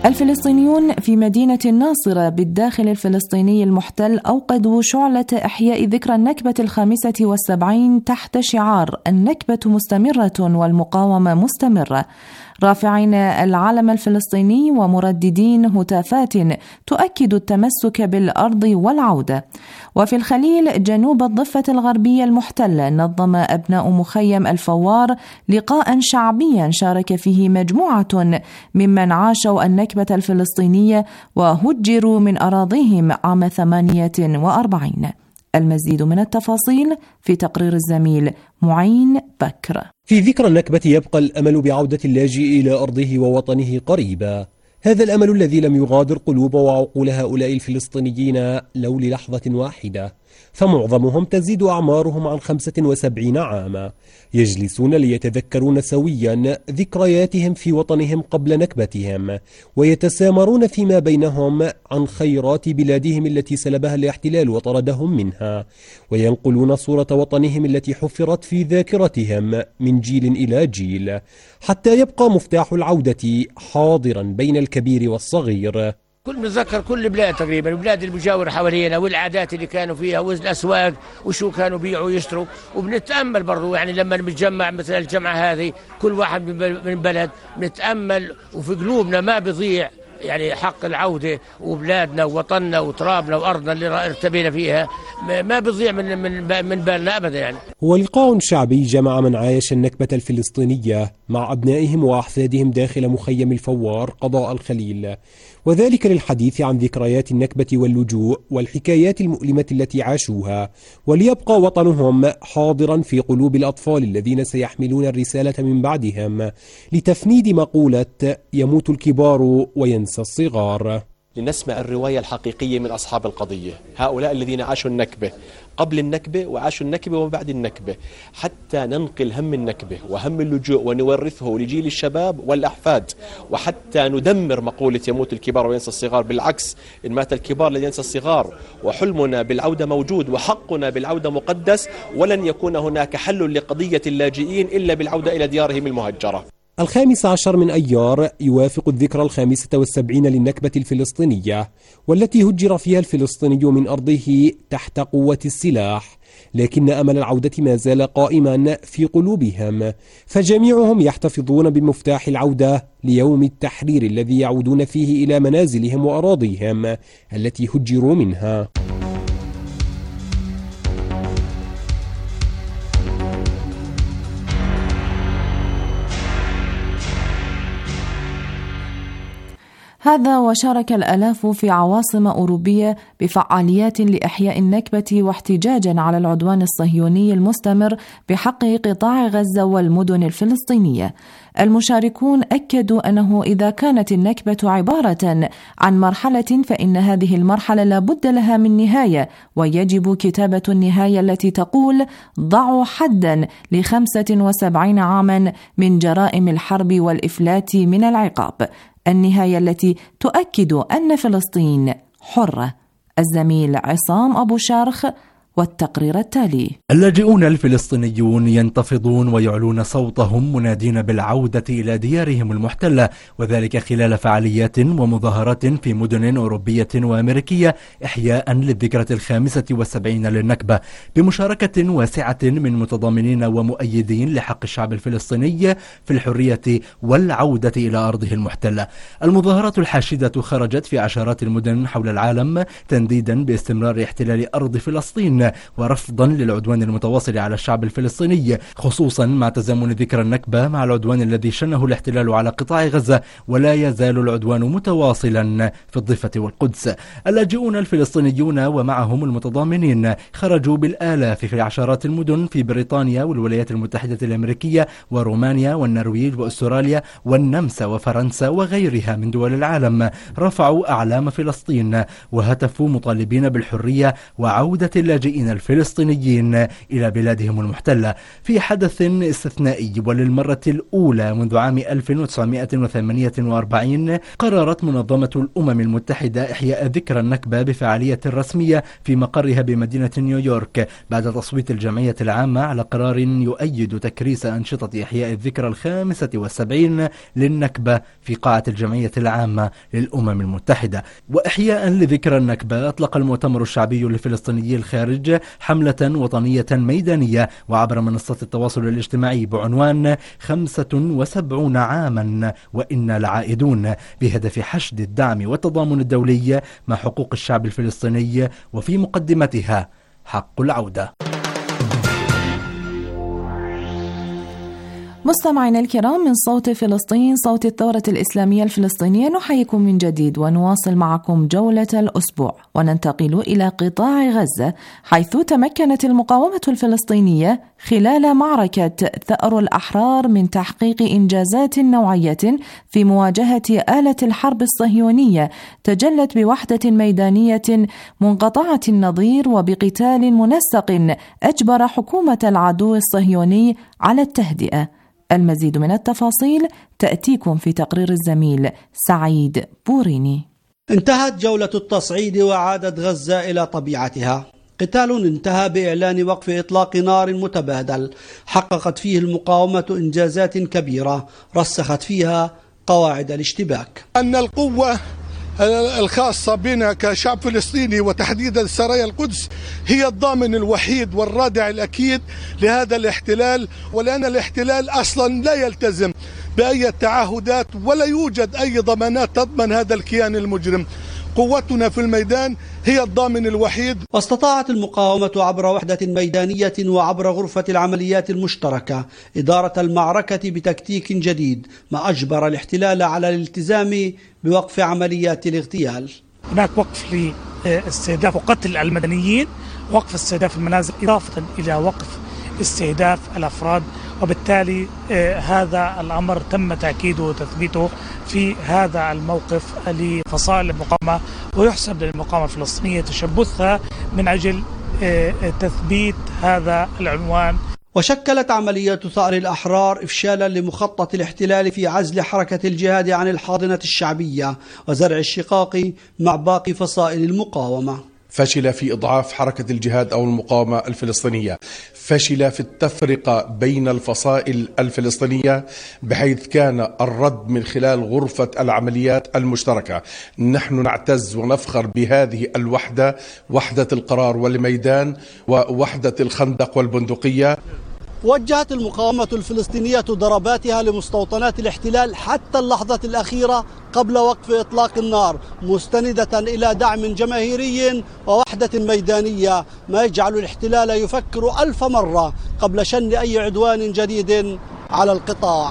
الفلسطينيون في مدينة الناصرة بالداخل الفلسطيني المحتل أوقدوا شعلة إحياء ذكرى النكبة الخامسة والسبعين تحت شعار النكبة مستمرة والمقاومة مستمرة، رافعين العلم الفلسطيني ومرددين هتافات تؤكد التمسك بالأرض والعودة. وفي الخليل جنوب الضفة الغربية المحتلة نظم أبناء مخيم الفوار لقاء شعبيا شارك فيه مجموعة ممن عاشوا النكبة الفلسطينية وهجروا من أراضيهم عام ثمانية وأربعين. المزيد من التفاصيل في تقرير الزميل معين بكر. في ذكرى النكبة يبقى الأمل بعودة اللاجئ إلى أرضه ووطنه قريبا، هذا الأمل الذي لم يغادر قلوب وعقول هؤلاء الفلسطينيين لو للحظة واحدة، فمعظمهم تزيد أعمارهم عن خمسة وسبعين عاما، يجلسون ليتذكرون سويا ذكرياتهم في وطنهم قبل نكبتهم، ويتسامرون فيما بينهم عن خيرات بلادهم التي سلبها الاحتلال وطردهم منها، وينقلون صورة وطنهم التي حفرت في ذاكرتهم من جيل إلى جيل، حتى يبقى مفتاح العودة حاضرا بين الكبير والصغير. كل بنتذكر كل البلاد تقريبا، البلاد المجاورة حوالينا والعادات اللي كانوا فيها والأسواق وشو كانوا بيعوا ويشتروا، وبنتأمل برضو يعني لما نتجمع مثل الجمعة هذه كل واحد من بلد بنتأمل وفي قلوبنا ما بيضيع يعني حق العودة وبلادنا ووطننا وترابنا وأرضنا اللي ارتبينا فيها ما بيضيع من من من بالنا أبدا. يعني هو لقاء شعبي جمع من عايش النكبة الفلسطينية مع أبنائهم وأحفادهم داخل مخيم الفوار قضاء الخليل، وذلك للحديث عن ذكريات النكبة واللجوء والحكايات المؤلمة التي عاشوها، وليبقى وطنهم حاضرا في قلوب الأطفال الذين سيحملون الرسالة من بعدهم لتفنيد مقولة يموت الكبار وينسى الصغار. لنسمع الرواية الحقيقية من أصحاب القضية، هؤلاء الذين عاشوا النكبة قبل النكبة وعاشوا النكبة وبعد النكبة، حتى ننقل هم النكبة وهم اللجوء ونورثه لجيل الشباب والأحفاد، وحتى ندمر مقولة يموت الكبار وينسى الصغار. بالعكس، إن مات الكبار لن ينسى الصغار، وحلمنا بالعودة موجود وحقنا بالعودة مقدس، ولن يكون هناك حل لقضية اللاجئين إلا بالعودة إلى ديارهم المهجرة. الخامس عشر من أيار يوافق الذكرى الخامسة والسبعين للنكبة الفلسطينية، والتي هجر فيها الفلسطيني من أرضه تحت قوة السلاح، لكن أمل العودة ما زال قائما في قلوبهم، فجميعهم يحتفظون بمفتاح العودة ليوم التحرير الذي يعودون فيه إلى منازلهم وأراضيهم التي هجروا منها. هذا وشارك الآلاف في عواصم أوروبية بفعاليات لإحياء النكبة واحتجاجا على العدوان الصهيوني المستمر بحق قطاع غزة والمدن الفلسطينية. المشاركون أكدوا أنه إذا كانت النكبة عبارة عن مرحلة فإن هذه المرحلة لا بد لها من نهاية، ويجب كتابة النهاية التي تقول ضعوا حدا لخمسة وسبعين عاما من جرائم الحرب والإفلات من العقاب، النهاية التي تؤكد أن فلسطين حرة. الزميل عصام أبو شارخ والتقرير التالي. اللاجئون الفلسطينيون ينتفضون ويعلون صوتهم منادين بالعودة إلى ديارهم المحتلة، وذلك خلال فعاليات ومظاهرات في مدن أوروبية وأمريكية إحياء للذكرى الخامسة والسبعين للنكبة، بمشاركة واسعة من متضامنين ومؤيدين لحق الشعب الفلسطيني في الحرية والعودة إلى أرضه المحتلة. المظاهرات الحاشدة خرجت في عشرات المدن حول العالم تنديدا باستمرار احتلال أرض فلسطين ورفضا للعدوان المتواصل على الشعب الفلسطيني، خصوصا مع تزامن ذكرى النكبة مع العدوان الذي شنه الاحتلال على قطاع غزة، ولا يزال العدوان متواصلا في الضفة والقدس. اللاجئون الفلسطينيون ومعهم المتضامنين خرجوا بالآلاف في عشرات المدن في بريطانيا والولايات المتحدة الأمريكية ورومانيا والنرويج وأستراليا والنمسا وفرنسا وغيرها من دول العالم، رفعوا أعلام فلسطين وهتفوا مطالبين بالحرية وعودة اللاجئين اللاجئين الفلسطينيين إلى بلادهم المحتلة في حدث استثنائي وللمرة الأولى منذ عام ألف وتسعمائة وثمانية وأربعين. قررت منظمة الأمم المتحدة إحياء ذكرى النكبة بفعالية رسمية في مقرها بمدينة نيويورك بعد تصويت الجمعية العامة على قرار يؤيد تكريس أنشطة إحياء الذكرى الخامسة والسبعين للنكبة في قاعة الجمعية العامة للأمم المتحدة. وإحياء لذكرى النكبة أطلق المؤتمر الشعبي لفلسطيني الخارج حملة وطنية ميدانية وعبر منصة التواصل الاجتماعي بعنوان خمسة وسبعون عاما وإنا لعائدون، بهدف حشد الدعم والتضامن الدولي مع حقوق الشعب الفلسطيني وفي مقدمتها حق العودة. مستمعينا الكرام، من صوت فلسطين صوت الثورة الإسلامية الفلسطينية نحييكم من جديد ونواصل معكم جولة الأسبوع وننتقل إلى قطاع غزة، حيث تمكنت المقاومة الفلسطينية خلال معركة ثأر الأحرار من تحقيق إنجازات نوعية في مواجهة آلة الحرب الصهيونية تجلت بوحدة ميدانية منقطعة النظير وبقتال منسق أجبر حكومة العدو الصهيوني على التهدئة. المزيد من التفاصيل تأتيكم في تقرير الزميل سعيد بوريني. انتهت جولة التصعيد وعادت غزة إلى طبيعتها. قتال انتهى بإعلان وقف إطلاق نار متبادل حققت فيه المقاومة إنجازات كبيرة رسخت فيها قواعد الاشتباك. أن القوة الخاصة بنا كشعب فلسطيني وتحديدا سرايا القدس هي الضامن الوحيد والرادع الأكيد لهذا الاحتلال، ولأن الاحتلال أصلا لا يلتزم بأي تعهدات ولا يوجد أي ضمانات تضمن هذا الكيان المجرم. قوتنا في الميدان هي الضامن الوحيد. واستطاعت المقاومة عبر وحدة ميدانية وعبر غرفة العمليات المشتركة إدارة المعركة بتكتيك جديد ما أجبر الاحتلال على الالتزام بوقف عمليات الاغتيال. هناك وقف لاستهداف وقتل المدنيين، وقف استهداف المنازل، إضافة إلى وقف استهداف الأفراد، وبالتالي هذا الأمر تم تأكيده وتثبيته في هذا الموقف لفصائل المقاومة، ويحسب للمقاومة الفلسطينية تشبثها من أجل تثبيت هذا العنوان. وشكلت عملية ثأر الأحرار إفشالا لمخطط الاحتلال في عزل حركة الجهاد عن الحاضنة الشعبية وزرع الشقاق مع باقي فصائل المقاومة. فشل في إضعاف حركة الجهاد أو المقاومة الفلسطينية، فشل في التفرقة بين الفصائل الفلسطينية بحيث كان الرد من خلال غرفة العمليات المشتركة. نحن نعتز ونفخر بهذه الوحدة، وحدة القرار والميدان ووحدة الخندق والبندقية. وجهت المقاومة الفلسطينية ضرباتها لمستوطنات الاحتلال حتى اللحظة الأخيرة قبل وقف إطلاق النار، مستندة إلى دعم جماهيري ووحدة ميدانية، ما يجعل الاحتلال يفكر ألف مرة قبل شن أي عدوان جديد على القطاع.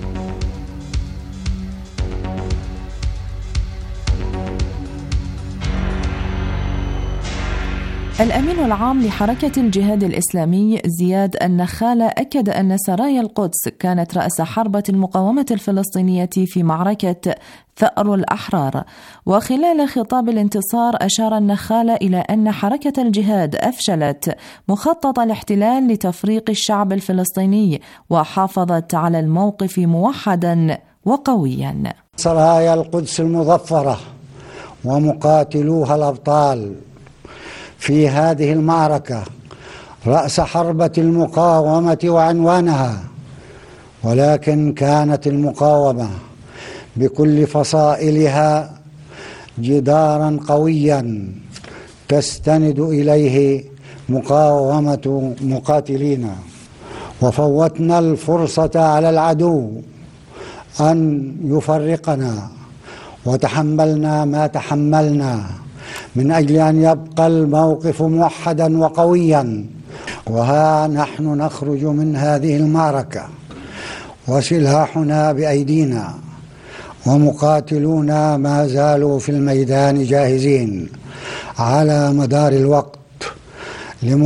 الأمين العام لحركة الجهاد الإسلامي زياد النخال أكد أن سرايا القدس كانت رأس حربة المقاومة الفلسطينية في معركة ثأر الأحرار. وخلال خطاب الانتصار أشار النخال إلى أن حركة الجهاد أفشلت مخطط الاحتلال لتفريق الشعب الفلسطيني وحافظت على الموقف موحدا وقويا. سرايا القدس المظفرة ومقاتلوها الأبطال في هذه المعركة رأس حربة المقاومة وعنوانها، ولكن كانت المقاومة بكل فصائلها جدارا قويا تستند إليه مقاومة مقاتلين، وفوتنا الفرصة على العدو أن يفرقنا وتحملنا ما تحملنا من أجل أن يبقى الموقف موحدا وقويا. وها نحن نخرج من هذه المعركة وسلاحنا بأيدينا ومقاتلونا ما زالوا في الميدان جاهزين على مدار الوقت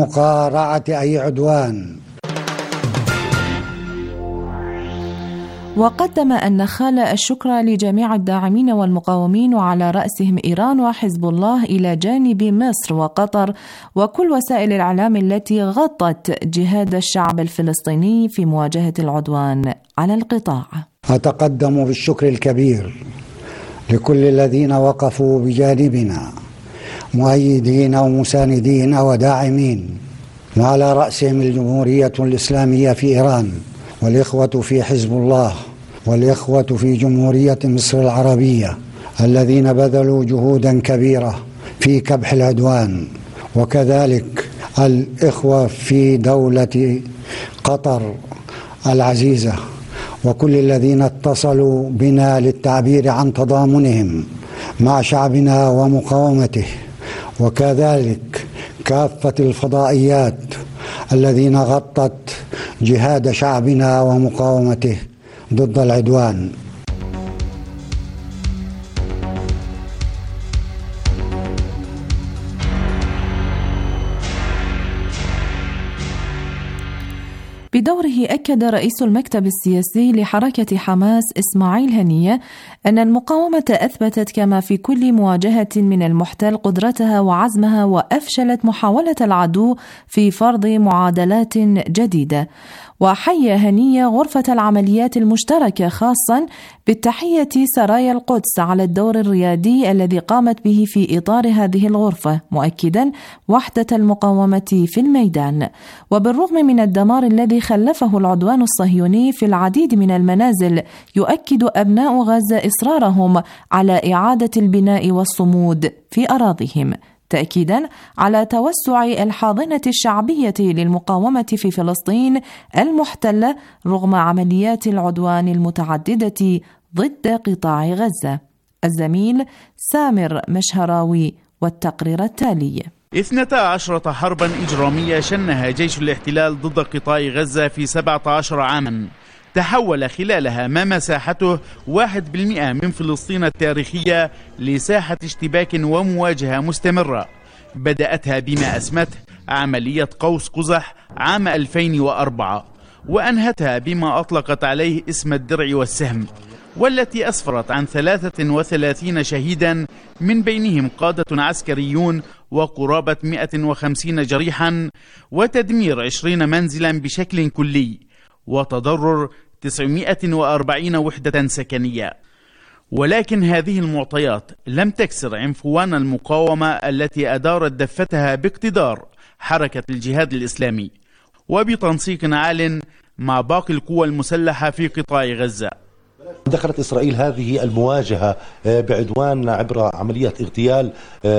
لمقارعة أي عدوان. وقدم النخال الشكر لجميع الداعمين والمقاومين وعلى رأسهم إيران وحزب الله إلى جانب مصر وقطر وكل وسائل الإعلام التي غطت جهاد الشعب الفلسطيني في مواجهة العدوان على القطاع. أتقدم بالشكر الكبير لكل الذين وقفوا بجانبنا مؤيدين ومساندين وداعمين، وعلى رأسهم الجمهورية الإسلامية في إيران والإخوة في حزب الله والإخوة في جمهورية مصر العربية الذين بذلوا جهودا كبيرة في كبح العدوان، وكذلك الإخوة في دولة قطر العزيزة وكل الذين اتصلوا بنا للتعبير عن تضامنهم مع شعبنا ومقاومته، وكذلك كافة الفضائيات الذين غطت جهاد شعبنا ومقاومته ضد العدوان. بدوره أكد رئيس المكتب السياسي لحركة حماس إسماعيل هنية أن المقاومة أثبتت كما في كل مواجهة من المحتل قدرتها وعزمها، وأفشلت محاولة العدو في فرض معادلات جديدة. وحيا هنية غرفة العمليات المشتركة خاصا بالتحية سرايا القدس على الدور الريادي الذي قامت به في إطار هذه الغرفة، مؤكدا وحدة المقاومة في الميدان. وبالرغم من الدمار الذي خلفه العدوان الصهيوني في العديد من المنازل، يؤكد أبناء غزة إصرارهم على إعادة البناء والصمود في أراضيهم، تأكيدا على توسع الحاضنة الشعبية للمقاومة في فلسطين المحتلة رغم عمليات العدوان المتعددة ضد قطاع غزة. الزميل سامر مشهراوي والتقرير التالي. اثنتا عشرة حربا إجرامية شنها جيش الاحتلال ضد قطاع غزة في سبعة عشر عاما، تحول خلالها ما مساحته واحد بالمئة من فلسطين التاريخية لساحة اشتباك ومواجهة مستمرة بدأتها بما أسمته عملية قوس قزح عام ألفين وأربعة، وأنهتها بما أطلقت عليه اسم الدرع والسهم، والتي أسفرت عن ثلاثة وثلاثين شهيدا من بينهم قادة عسكريون وقرابة مئة وخمسين جريحا، وتدمير عشرين منزلا بشكل كلي، وتضرر تسعمئة وأربعين وحدة سكنية. ولكن هذه المعطيات لم تكسر عنفوان المقاومة التي أدارت دفتها باقتدار حركة الجهاد الإسلامي وبتنسيق عال مع باقي القوى المسلحة في قطاع غزة. دخلت إسرائيل هذه المواجهة بعدوان عبر عمليات اغتيال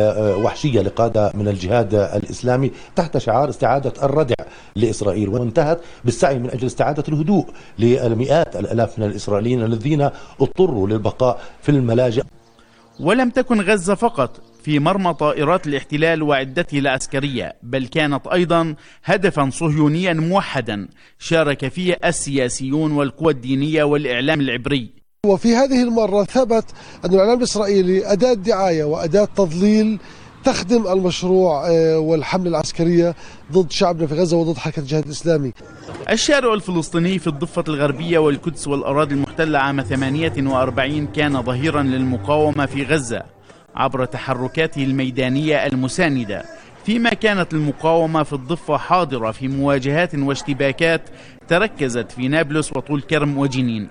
وحشية لقادة من الجهاد الإسلامي تحت شعار استعادة الردع لإسرائيل، وانتهت بالسعي من أجل استعادة الهدوء للمئات الآلاف من الإسرائيليين الذين اضطروا للبقاء في الملاجئ. ولم تكن غزة فقط في مرمى طائرات الاحتلال وعدته العسكرية، بل كانت أيضا هدفا صهيونيا موحدا شارك فيه السياسيون والقوى الدينية والإعلام العبري. وفي هذه المرة ثبت أن الإعلام الإسرائيلي أداة دعاية وأداة تضليل تخدم المشروع والحملة العسكرية ضد شعبنا في غزة وضد حركة الجهاد الإسلامي. الشارع الفلسطيني في الضفة الغربية والقدس والأراضي المحتلة عام ثمانية وأربعين كان ظهيرا للمقاومة في غزة عبر تحركاته الميدانية المساندة، فيما كانت المقاومة في الضفة حاضرة في مواجهات واشتباكات تركزت في نابلس وطول كرم وجنين.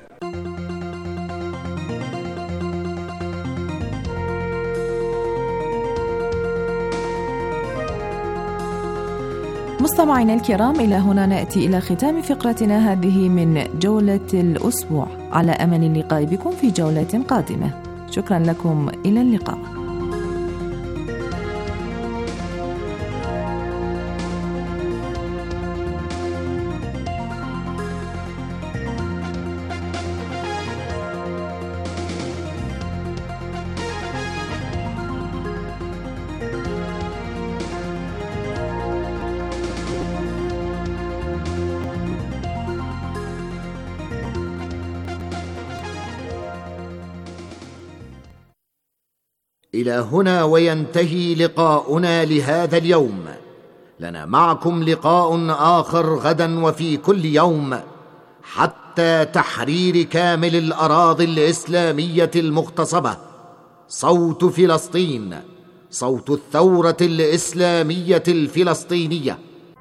مستمعينا الكرام، إلى هنا نأتي إلى ختام فقرتنا هذه من جولة الأسبوع، على أمل اللقاء بكم في جولة قادمة. شكرا لكم، إلى اللقاء. إلى هنا وينتهي لقاؤنا لهذا اليوم. لنا معكم لقاء آخر غدا وفي كل يوم، حتى حتى تحرير كامل الأراضي الإسلامية المغتصبة. صوت فلسطين، صوت الثورة الإسلامية الفلسطينية.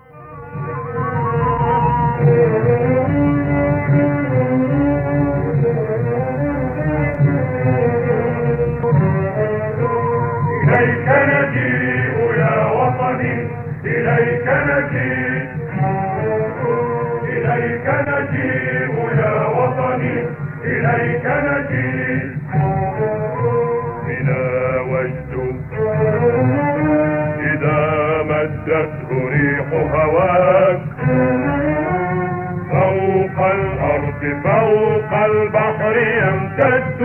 إليك نجيء يا وطني، إليك نجيء، إليك نجيء يا وطني، إليك نجيء. بنا وجد إذا مدته ريح هواك فوق الأرض فوق البحر يمتد.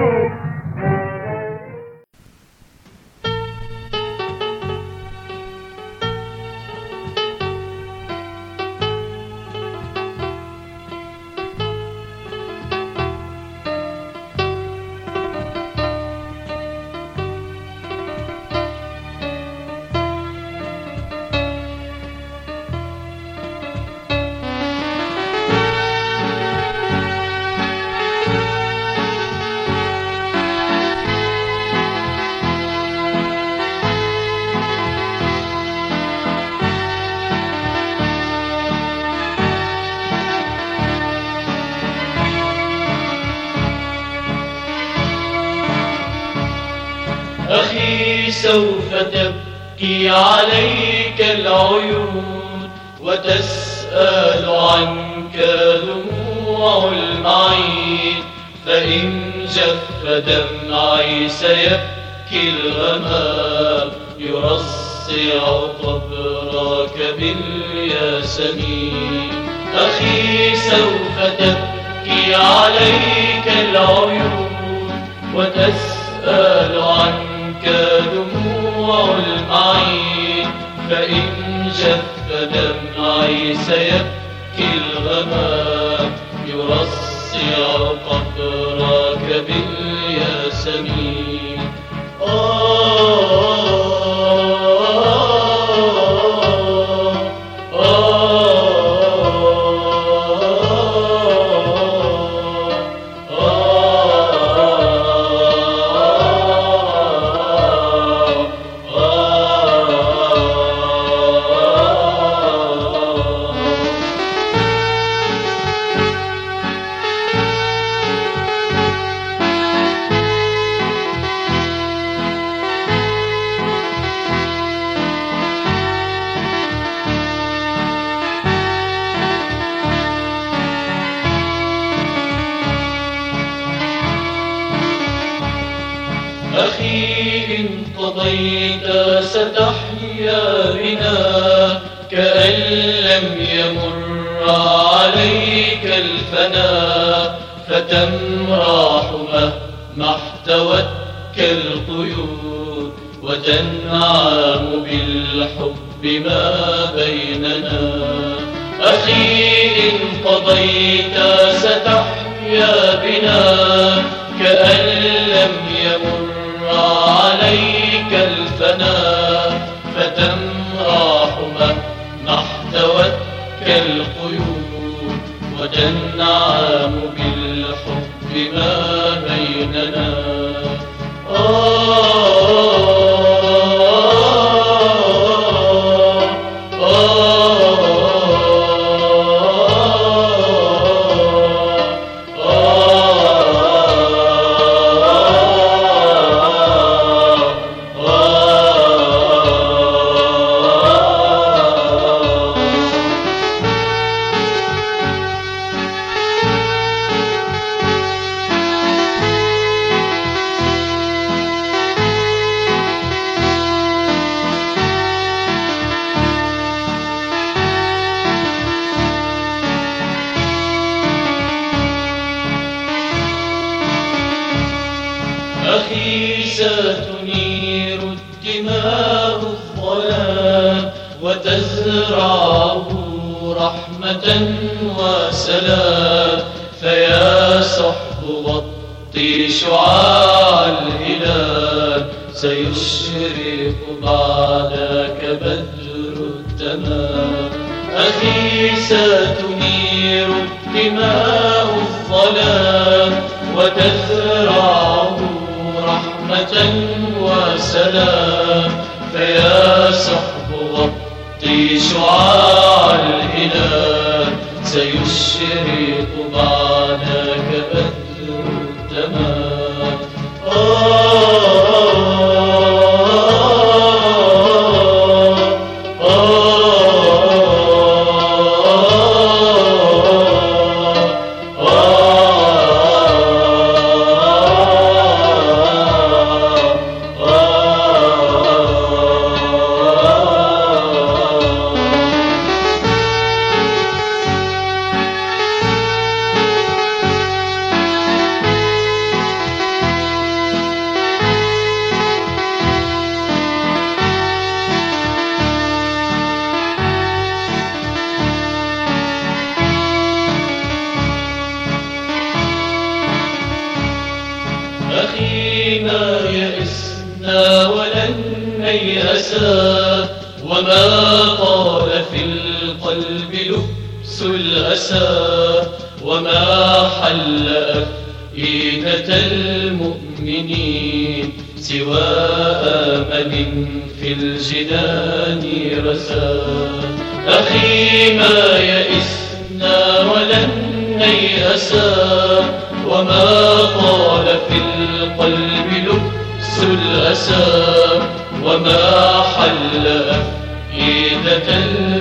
أخي سوف تبكي عليك العيون وتسأل عنك دموع المعين، فإن جف دمعي سيبكي الغمام يرصع قبرك بالياسمين. أخي سوف تبكي عليك العيون وتسأل عنك دموع المعين، فإن جف دمعي سيبكي الغمام يرصع قبرك بالياسمين. آه أخي إن قضيت ستحيا بنا كأن لم يمر عليك الفناء، فتمرح مهما احتوتك القيود وتنعم بالحب ما بيننا. أخي إن قضيت ستحيا بنا كأن لم يمر عليك الفناء، فتمرح مهما احتوتك القيود وتنعم بالحب ما بيننا. أخي ستنير الدماء الظلام وتزرعه رحمة وسلام، فيا صحب غطي شعاع الهلال سيشرق بعدك بدر التمام. أخي ستنير الدماء الظلام الظلام وتزرعه رحمة وسلام. فيا صحب غطي شعاع الهلال سيشرق بعدك بدر التمام. أخي ما يئسنا ولن نيأسا وما طال في القلب لبس الأسى وما حل أفئدة المؤمنين سوى آمل في الجنان رسى. أخي ما يئسنا ولن نيأسا وما طال في القلب لبس الأسى وما حل أفئدة